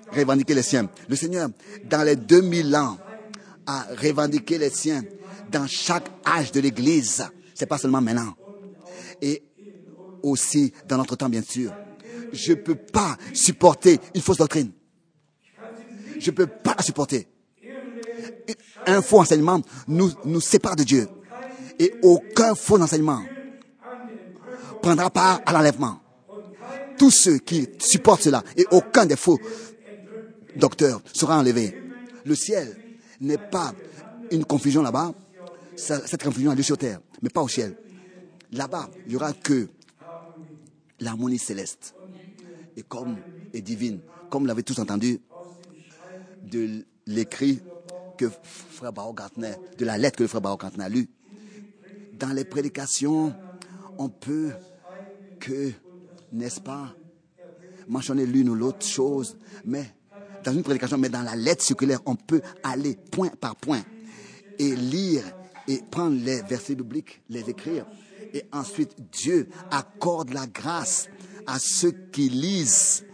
revendiqué les siens. Le Seigneur, dans les 2000 ans, a revendiqué les siens dans chaque âge de l'Église. C'est pas seulement maintenant. Et aussi dans notre temps, bien sûr. Je ne peux pas supporter une fausse doctrine. Je ne peux pas la supporter. Un faux enseignement nous sépare de Dieu. Et aucun faux enseignement prendra part à l'enlèvement. Tous ceux qui supportent cela et aucun des faux docteurs sera enlevé. Le ciel n'est pas une confusion là-bas. Cette confusion a lieu sur terre, mais pas au ciel. Là-bas, il n'y aura que l'harmonie céleste et divine, comme vous l'avez tous entendu de l'écrit que frère Baruch Gartner, de la lettre que le frère Baruch Gartner a lue. Dans les prédications, on peut que, n'est-ce pas, mentionner l'une ou l'autre chose, mais dans une prédication, mais dans la lettre circulaire, on peut aller point par point et lire et prendre les versets bibliques, les écrire. Et ensuite, Dieu accorde la grâce à ceux qui lisent.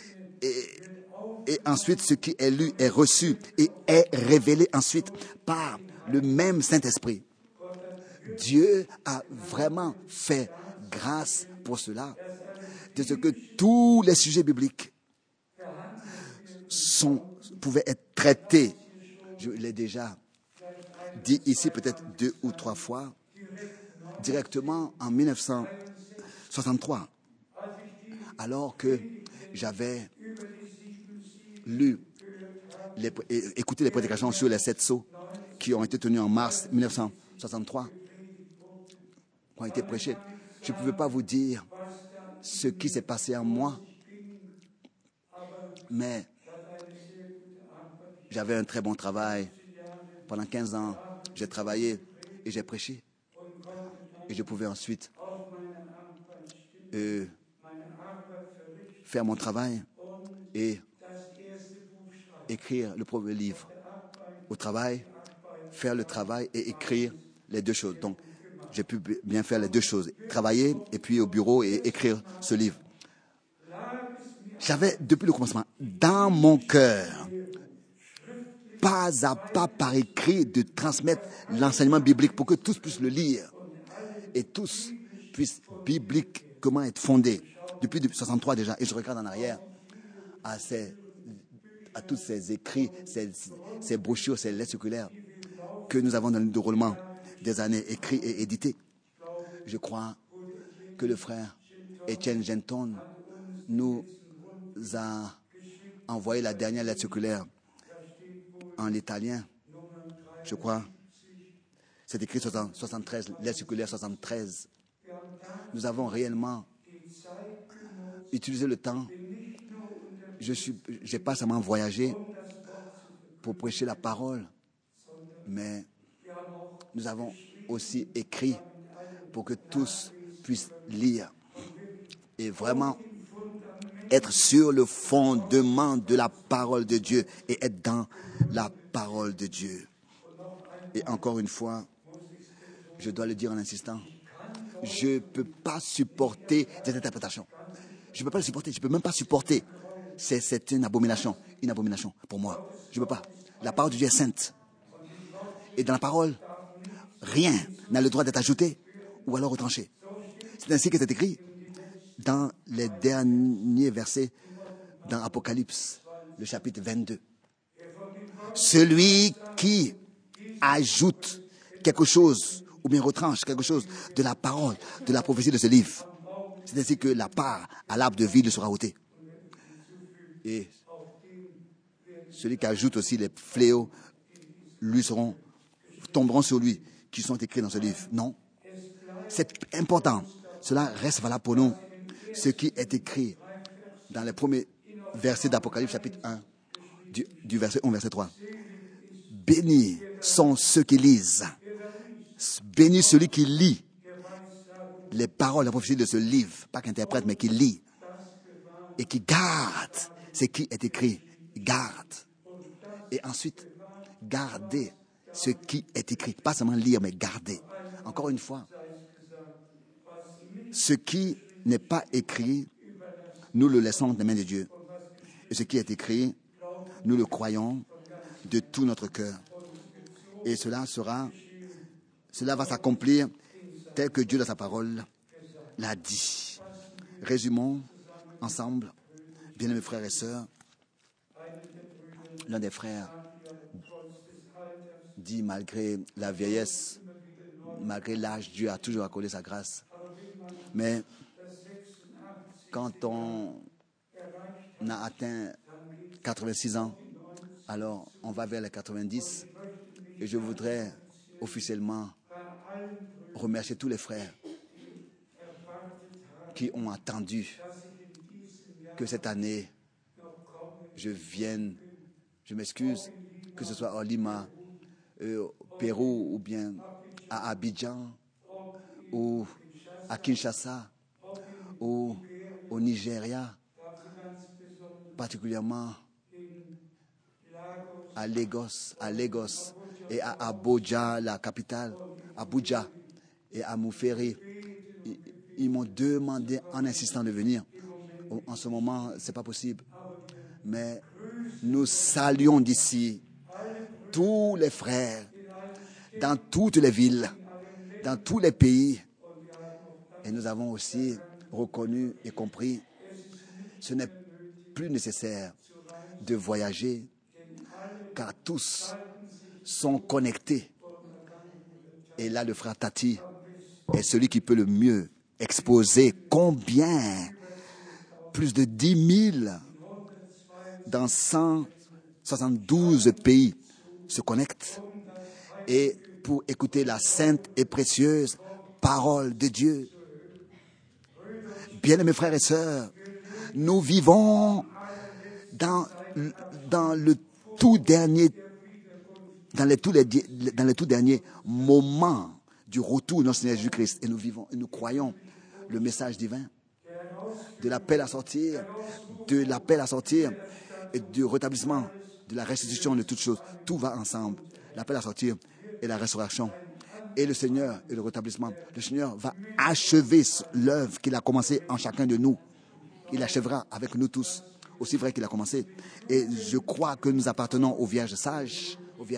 Et ensuite, ce qui est lu est reçu et est révélé ensuite par le même Saint-Esprit. Dieu a vraiment fait grâce pour cela, de ce que tous les sujets bibliques pouvaient être traités. Je l'ai déjà dit ici peut-être 2 ou 3 fois, directement en 1963, alors que j'avais écouté les prédications sur les 7 sceaux qui ont été tenues en mars 1963, qui ont été prêchées. Je ne pouvais pas vous dire ce qui s'est passé en moi, mais j'avais un très bon travail. Pendant 15 ans, j'ai travaillé et j'ai prêché. Et je pouvais ensuite faire mon travail et écrire le premier livre. Au travail, faire le travail et écrire les deux choses. Donc, j'ai pu bien faire les deux choses. Travailler et puis au bureau et écrire ce livre. J'avais, depuis le commencement, dans mon cœur, pas à pas par écrit, de transmettre l'enseignement biblique pour que tous puissent le lire et tous puissent bibliquement être fondés. Depuis 1963 déjà, et je regarde en arrière à tous ces écrits, ces brochures, ces lettres circulaires que nous avons dans le déroulement des années écrits et édités. Je crois que le frère Etienne Genton nous a envoyé la dernière lettre circulaire en italien. Je crois, c'est écrit 73, lettre circulaire 73. Nous avons réellement utilisé le temps. Je n'ai pas seulement voyagé pour prêcher la parole, mais nous avons aussi écrit pour que tous puissent lire et vraiment être sur le fondement de la parole de Dieu et être dans la parole de Dieu. Et encore une fois, je dois le dire en insistant, je ne peux pas supporter cette interprétation. Je ne peux pas le supporter, je ne peux même pas supporter. C'est une abomination pour moi. Je ne peux pas. La parole de Dieu est sainte. Et dans la parole, rien n'a le droit d'être ajouté ou alors retranché. C'est ainsi que c'est écrit dans les derniers versets dans Apocalypse, le chapitre 22. Celui qui ajoute quelque chose ou bien retranche quelque chose de la parole, de la prophétie de ce livre, c'est ainsi que la part à l'arbre de vie lui sera ôtée. Et celui qui ajoute aussi les fléaux tomberont sur lui qui sont écrits dans ce livre. Non, c'est important. Cela reste valable pour nous. Ce qui est écrit dans les premiers versets d'Apocalypse chapitre 1, du verset 1, verset 3. Bénis sont ceux qui lisent. Bénis celui qui lit les paroles, la prophétie de ce livre, pas qu'interprète, mais qui lit et qui garde ce qui est écrit. Garde. Et ensuite, gardez ce qui est écrit. Pas seulement lire, mais garder. Encore une fois, ce qui n'est pas écrit, nous le laissons dans les mains de Dieu. Et ce qui est écrit, Nous le croyons de tout notre cœur. Et cela va s'accomplir tel que Dieu dans sa parole l'a dit. Résumons ensemble, bien-aimés frères et sœurs. L'un des frères dit, malgré la vieillesse, malgré l'âge, Dieu a toujours accordé sa grâce. Mais quand on a atteint 86 ans, alors on va vers les 90. Et je voudrais officiellement remercier tous les frères qui ont attendu que cette année, je m'excuse, que ce soit à Lima, au Pérou, ou bien à Abidjan, ou à Kinshasa, ou au Nigeria, particulièrement à Lagos et à Abuja, la capitale, Abuja, et à Mouferi. Ils m'ont demandé en insistant de venir. En ce moment, ce n'est pas possible. Mais nous saluons d'ici tous les frères, dans toutes les villes, dans tous les pays. Et nous avons aussi reconnu et compris, ce n'est plus nécessaire de voyager, car tous sont connectés. Et là, le frère Tati est celui qui peut le mieux exposer combien plus de 10 000 dans 172 pays se connectent et pour écouter la sainte et précieuse parole de Dieu. Bien-aimés frères et sœurs, nous vivons dans les tout derniers moments du retour de notre Seigneur Jésus-Christ. Et nous croyons le message divin de l'appel à sortir, et du rétablissement, de la restitution de toutes choses. Tout va ensemble. L'appel à sortir et la restauration. Et le Seigneur et le rétablissement. Le Seigneur va achever l'œuvre qu'il a commencée en chacun de nous. Il achèvera avec nous tous, aussi vrai qu'il a commencé. Et je crois que nous appartenons aux vierges sages,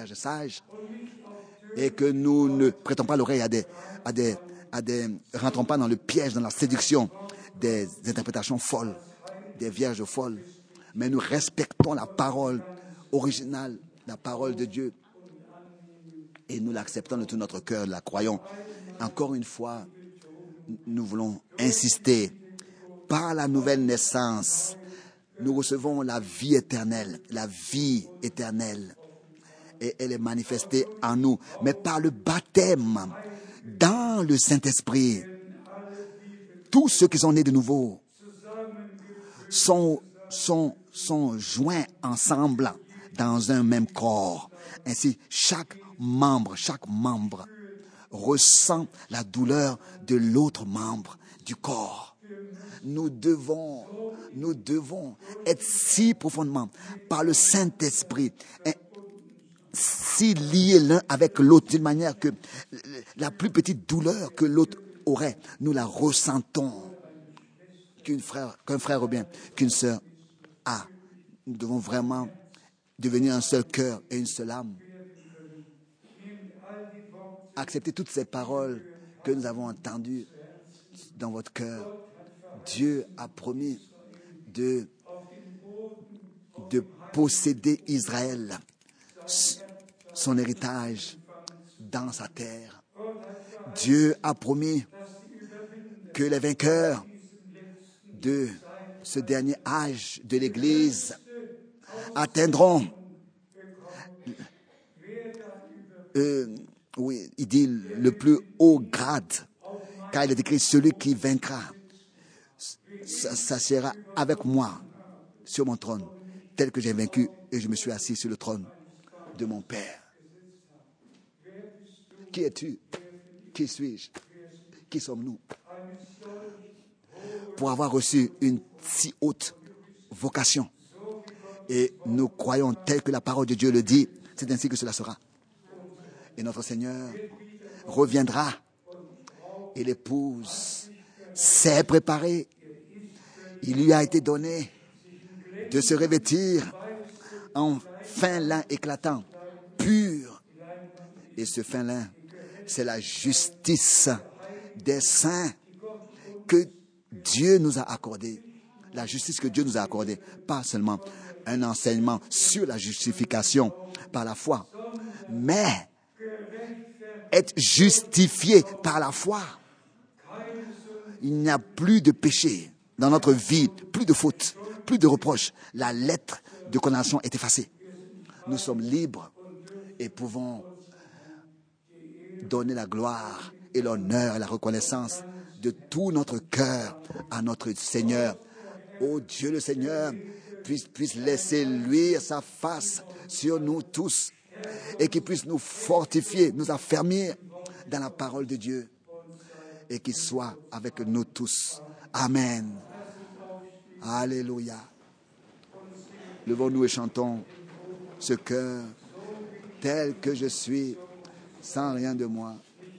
et que nous ne prêtons pas l'oreille rentrons pas dans le piège, dans la séduction des interprétations folles, des vierges folles. Mais nous respectons la parole originale, la parole de Dieu. Et nous l'acceptons de tout notre cœur, la croyons. Encore une fois, nous voulons insister. Par la nouvelle naissance, nous recevons la vie éternelle. La vie éternelle. Et elle est manifestée en nous. Mais par le baptême dans le Saint-Esprit, tous ceux qui sont nés de nouveau sont joints ensemble dans un même corps. Ainsi, chaque membre ressent la douleur de l'autre membre du corps. Nous devons être si profondément par le Saint-Esprit, si liés l'un avec l'autre d'une manière que la plus petite douleur que l'autre aurait, nous la ressentons. Qu'un frère ou bien qu'une sœur a. Nous devons vraiment devenir un seul cœur et une seule âme. Acceptez toutes ces paroles que nous avons entendues dans votre cœur. Dieu a promis de posséder Israël, son héritage dans sa terre. Dieu a promis que les vainqueurs de ce dernier âge de l'Église atteindront, il dit le plus haut grade, car il est écrit, celui qui vaincra s'assiera avec moi sur mon trône, tel que j'ai vaincu et je me suis assis sur le trône de mon Père. Qui es-tu? Qui suis-je? Qui sommes-nous? Pour avoir reçu une si haute vocation. Et nous croyons tel que la parole de Dieu le dit, c'est ainsi que cela sera. Et notre Seigneur reviendra et l'épouse s'est préparée. Il lui a été donné de se revêtir en fin lin éclatant, pur. Et ce fin lin, c'est la justice des saints que Dieu nous a accordée. La justice que Dieu nous a accordée, pas seulement un enseignement sur la justification par la foi, mais être justifié par la foi. Il n'y a plus de péché dans notre vie, plus de fautes, plus de reproches. La lettre de condamnation est effacée. Nous sommes libres et pouvons donner la gloire et l'honneur et la reconnaissance de tout notre cœur à notre Seigneur. Oh Dieu le Seigneur puisse laisser luire sa face sur nous tous et qu'il puisse nous fortifier, nous affermir dans la parole de Dieu et qu'il soit avec nous tous. Amen. Alléluia. Levons-nous et chantons ce cœur tel que je suis, sans rien de moi,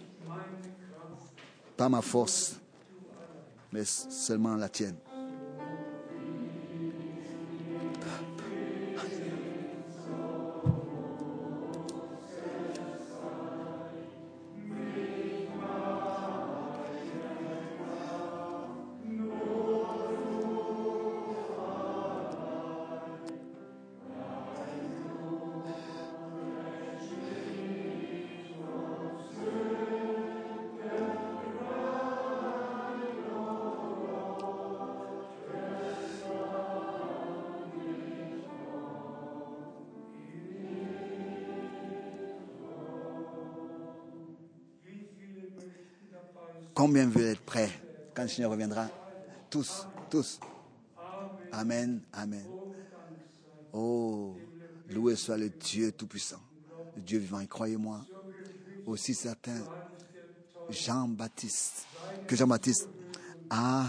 pas ma force, mais seulement la tienne. Combien veulent être prêts quand le Seigneur reviendra? Tous, tous. Amen, amen. Oh, loué soit le Dieu Tout-Puissant, le Dieu vivant. Et croyez-moi, aussi certain, Jean-Baptiste a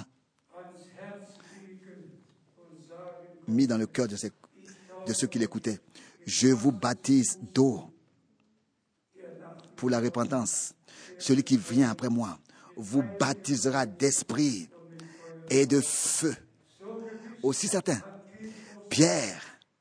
mis dans le cœur de ceux qui l'écoutaient: je vous baptise d'eau pour la repentance. Celui qui vient après moi vous baptisera d'esprit et de feu. Aussi certain, Pierre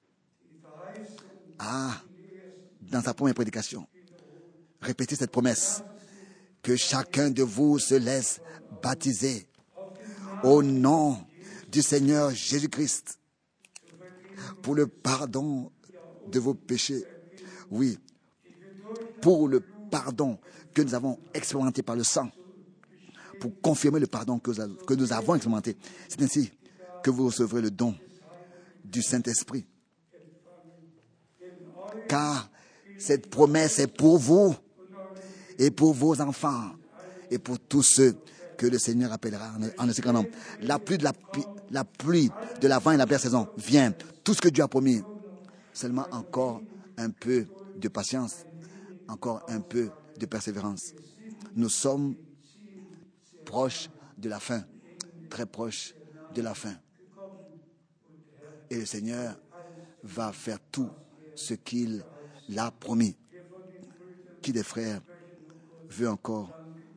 a, dans sa première prédication, répété cette promesse: que chacun de vous se laisse baptiser au nom du Seigneur Jésus-Christ pour le pardon de vos péchés. Oui, pour le pardon que nous avons expérimenté par le sang, pour confirmer le pardon que nous avons expérimenté. C'est ainsi que vous recevrez le don du Saint-Esprit. Car cette promesse est pour vous et pour vos enfants et pour tous ceux que le Seigneur appellera en ce grand nom. La pluie de l'avant et la belle saison vient. Tout ce que Dieu a promis. Seulement encore un peu de patience, encore un peu de persévérance. Nous sommes proches de la fin, très proches de la fin. Et le Seigneur va faire tout ce qu'il a promis. Qui des frères veut encore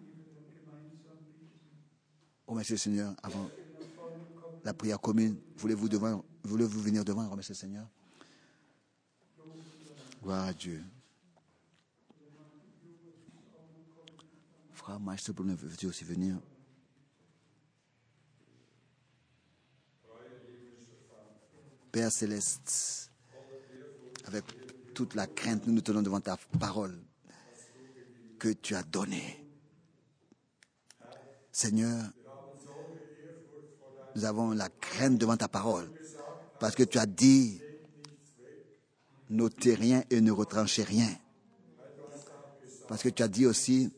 remercier le Seigneur avant la prière commune? Voulez-vous venir devant et remercier le Seigneur? Gloire à Dieu. Frère Maître, veux-tu aussi venir? Père Céleste, avec toute la crainte, nous nous tenons devant ta parole que tu as donnée. Seigneur, nous avons la crainte devant ta parole parce que tu as dit: n'ôtez rien et ne retranchez rien. Parce que tu as dit aussi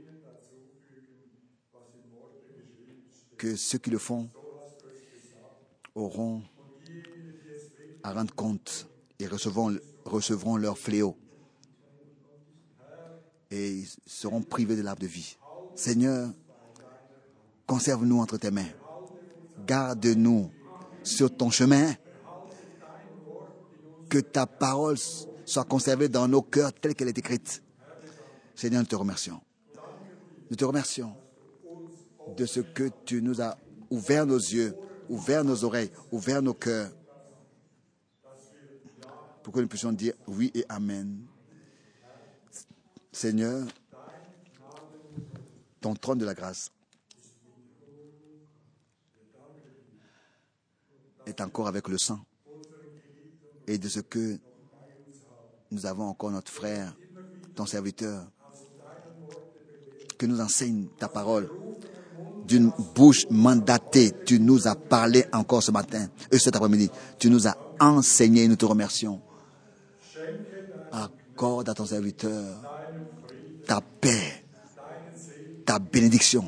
que ceux qui le font auront à rendre compte et recevront leur fléau. Et ils seront privés de l'arbre de vie. Seigneur, conserve-nous entre tes mains. Garde-nous sur ton chemin. Que ta parole soit conservée dans nos cœurs telle qu'elle est écrite. Seigneur, nous te remercions. Nous te remercions de ce que tu nous as ouvert nos yeux, ouvert nos oreilles, ouvert nos cœurs, pour que nous puissions dire oui et amen. Seigneur, ton trône de la grâce est encore avec le sang. Et de ce que nous avons encore notre frère, ton serviteur, que nous enseigne ta parole. D'une bouche mandatée, tu nous as parlé encore ce matin et cet après-midi. Tu nous as enseigné, nous te remercions. Accorde à ton serviteur ta paix, ta bénédiction,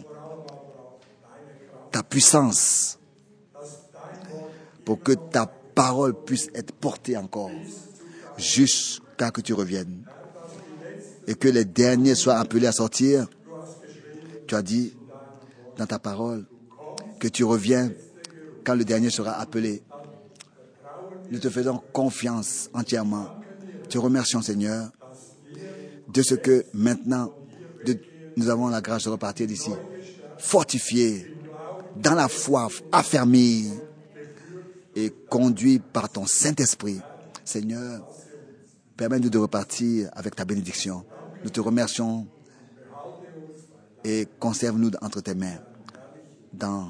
ta puissance, pour que ta parole puisse être portée encore jusqu'à que tu reviennes et que les derniers soient appelés à sortir. Tu as dit dans ta parole que tu reviens quand le dernier sera appelé. Nous te faisons confiance entièrement. Te remercions, Seigneur, de ce que maintenant nous avons la grâce de repartir d'ici fortifiés dans la foi, affermis et conduits par ton Saint-Esprit. Seigneur, permets-nous de repartir avec ta bénédiction. Nous te remercions et conserve-nous entre tes mains. Dans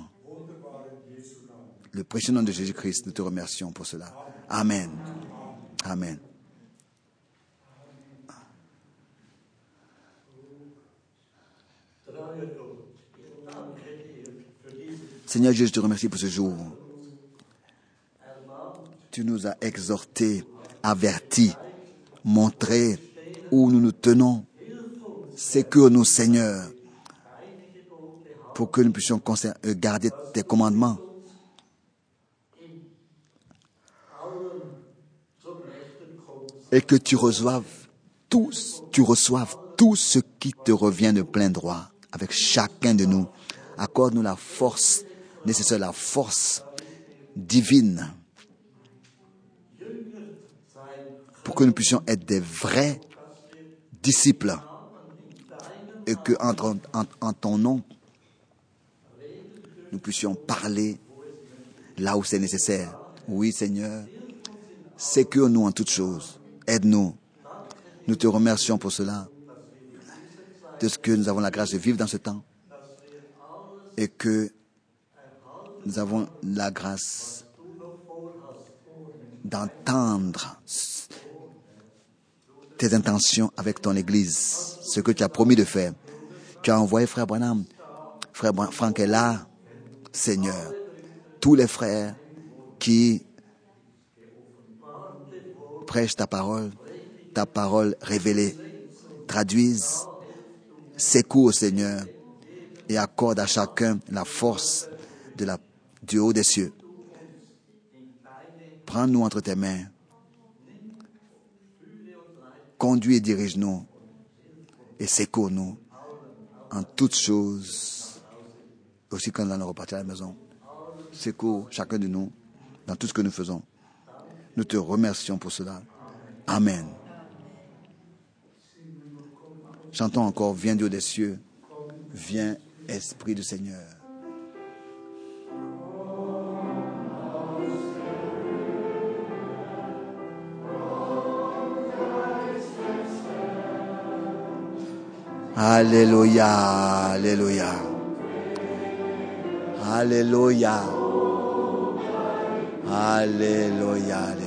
le précieux nom de Jésus-Christ, nous te remercions pour cela. Amen. Amen. Seigneur Jésus, je te remercie pour ce jour. Tu nous as exhortés, avertis, montrés où nous nous tenons. Sécure-nous, Seigneur, pour que nous puissions garder tes commandements. Et que tu reçoives tout ce qui te revient de plein droit avec chacun de nous. Accorde-nous la force nécessaire, la force divine, pour que nous puissions être des vrais disciples et que en ton nom, nous puissions parler là où c'est nécessaire. Oui, Seigneur, sécure-nous en toutes choses. Aide-nous. Nous te remercions pour cela, de ce que nous avons la grâce de vivre dans ce temps et que nous avons la grâce d'entendre tes intentions avec ton Église, ce que tu as promis de faire. Tu as envoyé frère Branham, frère Franck est là, Seigneur. Tous les frères qui prêchent ta parole révélée, traduisent, secours, Seigneur, et accorde à chacun la force du haut des cieux. Prends-nous entre tes mains. Conduis et dirige-nous et secours-nous en toutes choses, aussi quand nous allons repartir à la maison. Secours chacun de nous dans tout ce que nous faisons. Nous te remercions pour cela. Amen. Chantons encore, viens Dieu des cieux, viens Esprit du Seigneur. Alléluia, alléluia, alléluia, alléluia, alléluia.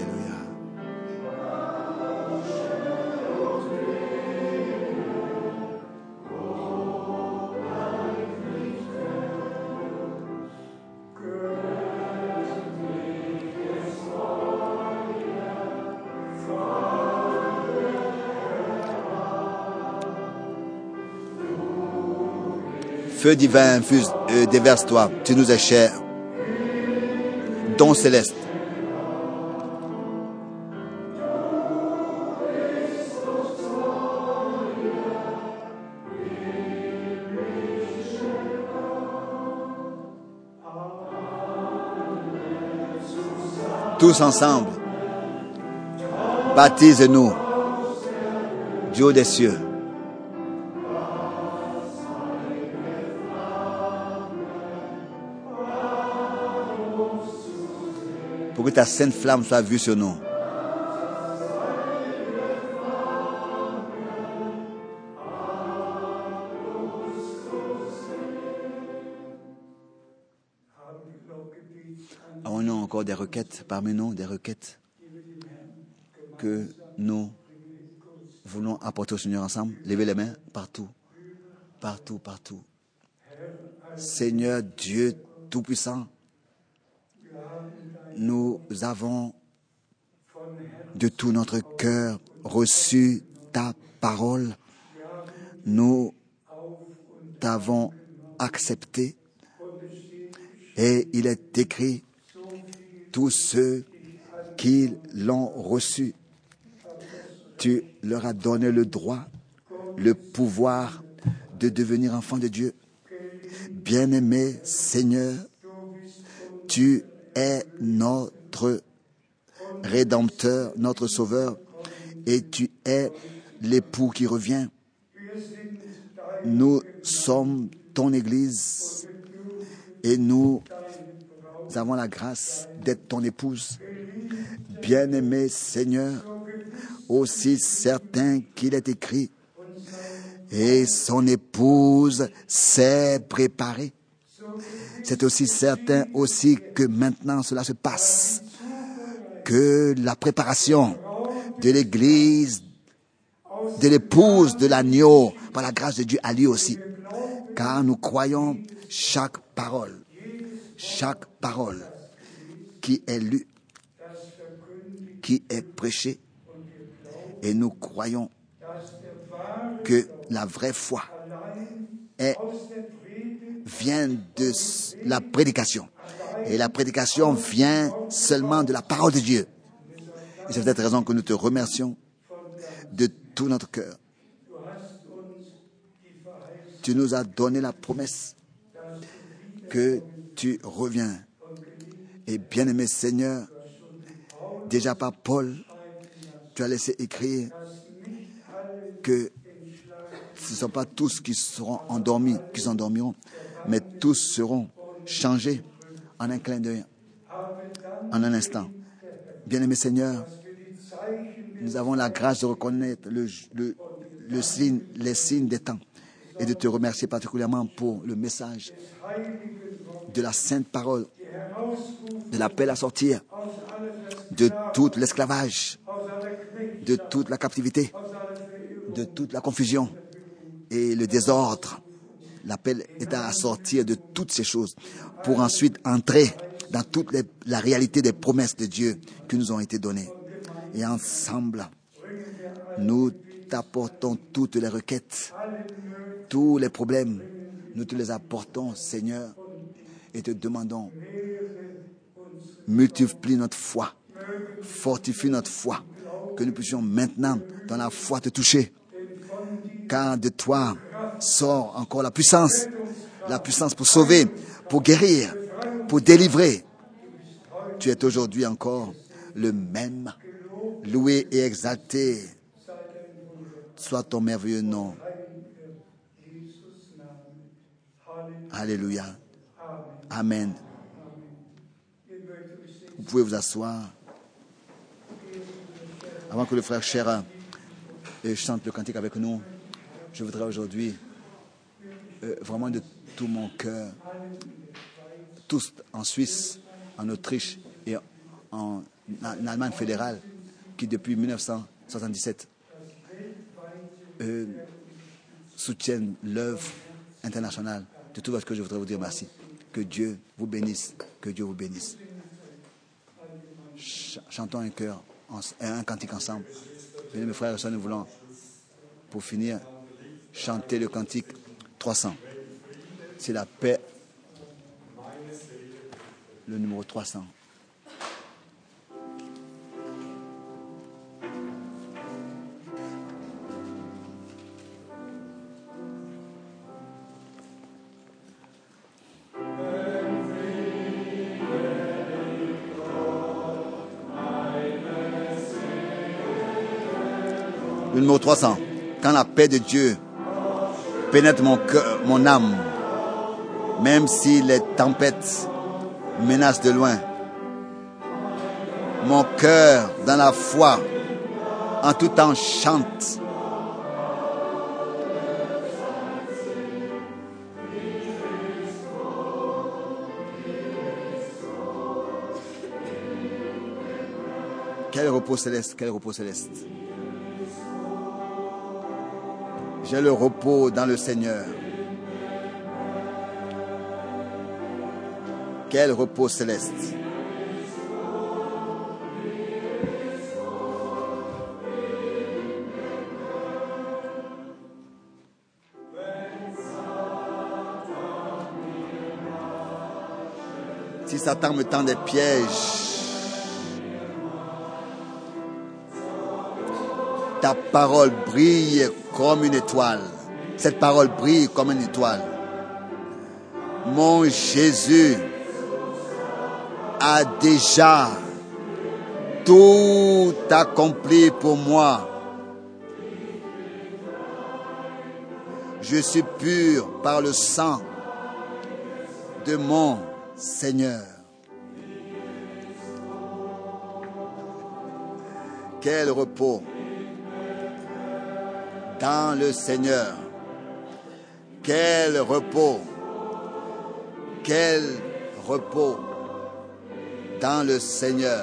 Feu divin, déverse-toi, tu nous es cher. Don céleste. Tous ensemble, baptise-nous du haut des cieux. Pour que ta sainte flamme soit vue sur nous. Avons-nous encore des requêtes parmi nous, des requêtes que nous voulons apporter au Seigneur ensemble? Levez les mains partout, partout, partout. Seigneur Dieu Tout-Puissant, nous avons de tout notre cœur reçu ta parole. Nous t'avons accepté et il est écrit, tous ceux qui l'ont reçu, tu leur as donné le droit, le pouvoir de devenir enfants de Dieu. Bien-aimé Seigneur, tu es notre Rédempteur, notre Sauveur, et tu es l'époux qui revient. Nous sommes ton Église et nous avons la grâce d'être ton épouse. Bien-aimé Seigneur, aussi certain qu'il est écrit, et son épouse s'est préparée. C'est aussi certain aussi que maintenant cela se passe, que la préparation de l'Église, de l'épouse de l'agneau, par la grâce de Dieu, a lieu aussi. Car nous croyons chaque parole qui est lue, qui est prêchée, et nous croyons que la vraie foi vient de la prédication. Et la prédication vient seulement de la parole de Dieu. Et c'est pour cette raison que nous te remercions de tout notre cœur. Tu nous as donné la promesse que tu reviens. Et bien-aimé Seigneur, déjà par Paul, tu as laissé écrire que ce ne sont pas tous qui seront endormis, qui s'endormiront, mais tous seront changés en un clin d'œil, en un instant. Bien-aimé Seigneur, nous avons la grâce de reconnaître les signes des temps et de te remercier particulièrement pour le message de la sainte parole, de l'appel à sortir de tout l'esclavage, de toute la captivité, de toute la confusion et le désordre. L'appel est à sortir de toutes ces choses pour ensuite entrer dans toute la réalité des promesses de Dieu qui nous ont été données. Et ensemble, nous t'apportons toutes les requêtes, tous les problèmes. Nous te les apportons, Seigneur, et te demandons, multiplie notre foi, fortifie notre foi, que nous puissions maintenant, dans la foi, te toucher. Car de toi sort encore la puissance pour sauver, pour guérir, pour délivrer. Tu es aujourd'hui encore le même, loué et exalté soit ton merveilleux nom. Alléluia. Amen. Vous pouvez vous asseoir. Avant que le frère Cher chante le cantique avec nous, je voudrais aujourd'hui, vraiment de tout mon cœur, tous en Suisse, en Autriche et en Allemagne fédérale, qui depuis 1977 soutiennent l'œuvre internationale. De tout votre cœur, je voudrais vous dire merci. Que Dieu vous bénisse. Que Dieu vous bénisse. Chantons un cantique ensemble. Bien, mes frères et sœurs, nous voulons, pour finir, chanter le cantique 300. C'est la paix, le numéro 300. Le numéro 300. Quand la paix de Dieu pénètre mon cœur, mon âme, même si les tempêtes menacent de loin, mon cœur dans la foi, en tout temps chante. Quel repos céleste, quel repos céleste. J'ai le repos dans le Seigneur. Quel repos céleste. Si Satan me tend des pièges, ta parole brille comme une étoile. Cette parole brille comme une étoile. Mon Jésus a déjà tout accompli pour moi. Je suis pur par le sang de mon Seigneur. Quel repos dans le Seigneur. Quel repos. Quel repos dans le Seigneur.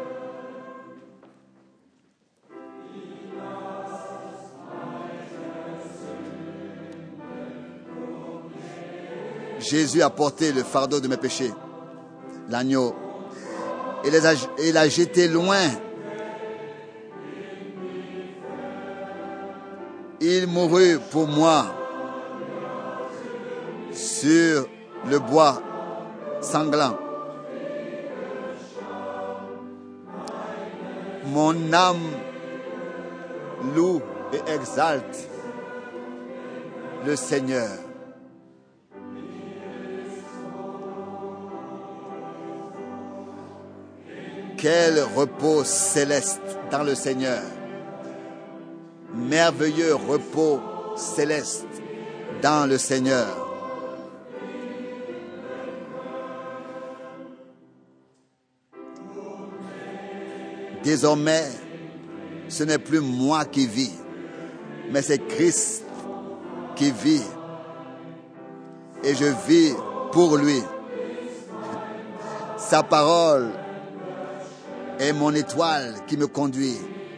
Jésus a porté le fardeau de mes péchés, l'agneau, et l'a jeté loin. Il mourut pour moi sur le bois sanglant. Mon âme loue et exalte le Seigneur. Quel repos céleste dans le Seigneur. Merveilleux repos céleste dans le Seigneur. Désormais, ce n'est plus moi qui vis, mais c'est Christ qui vit. Et je vis pour lui. Sa parole est mon étoile qui me conduit.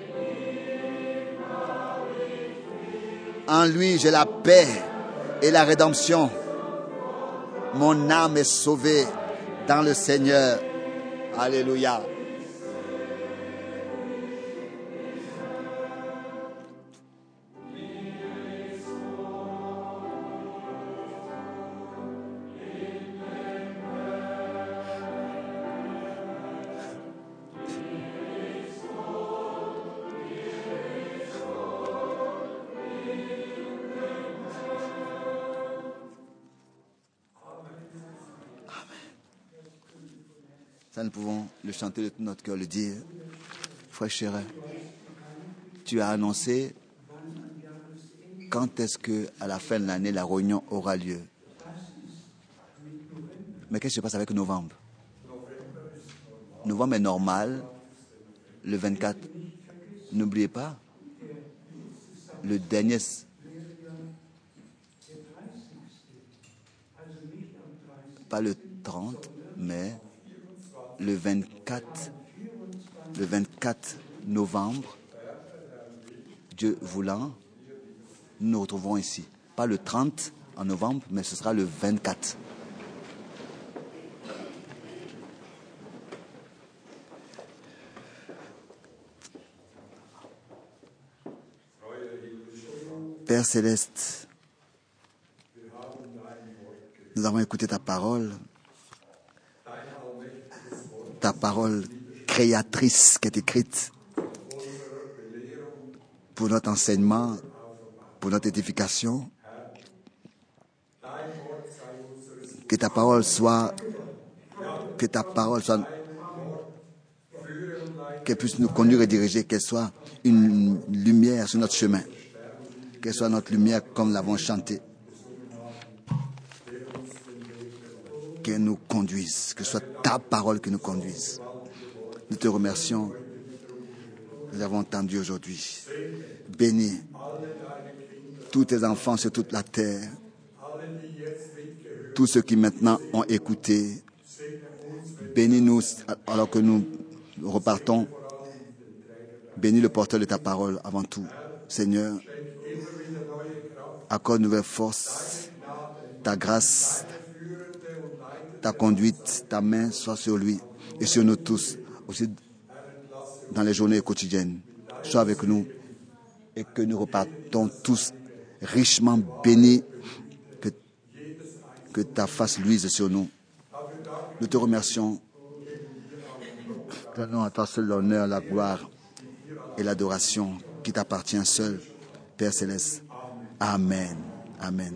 En lui, j'ai la paix et la rédemption. Mon âme est sauvée dans le Seigneur. Alléluia. Ça, nous pouvons le chanter de tout notre cœur, le dire. Frère chéri, tu as annoncé quand est-ce que, à la fin de l'année, la réunion aura lieu. Mais qu'est-ce qui se passe avec novembre? Novembre est normal, le 24. N'oubliez pas, le dernier, pas le 30, mais le 24 novembre, Dieu voulant, nous nous retrouverons ici. Pas le 30 en novembre, mais ce sera le 24. Père Céleste, nous avons écouté ta parole créatrice qui est écrite pour notre enseignement, pour notre édification. Que ta parole soit, qu'elle puisse nous conduire et diriger, qu'elle soit une lumière sur notre chemin, qu'elle soit notre lumière comme nous l'avons chanté, qu'elle nous conduise, que ce soit ta parole qui nous conduise. Nous te remercions. Nous avons entendu aujourd'hui. Bénis tous tes enfants sur toute la terre. Tous ceux qui maintenant ont écouté. Bénis-nous alors que nous repartons Bénis le porteur de ta parole avant tout. Seigneur, accorde une nouvelle force, ta grâce, ta conduite, ta main soit sur lui et sur nous tous, aussi dans les journées quotidiennes. Sois avec nous et que nous repartons tous richement bénis, que ta face luise sur nous. Nous te remercions. Donnons à toi seul l'honneur, la gloire et l'adoration qui t'appartient seul, Père Céleste. Amen. Amen.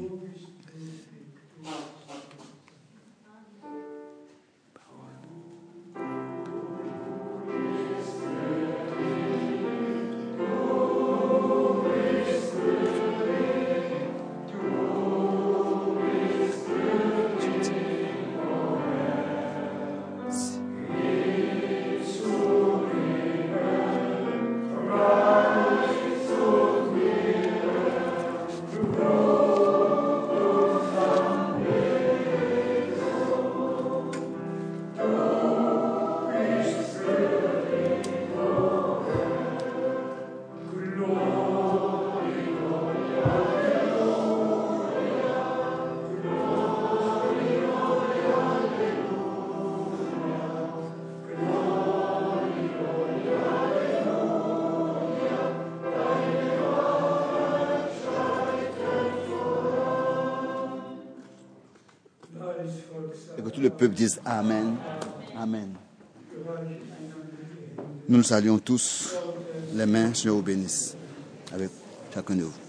Et que tout le peuple dise Amen. Amen. Nous nous saluons tous. Les mains, Seigneur vous bénisse avec chacun de vous.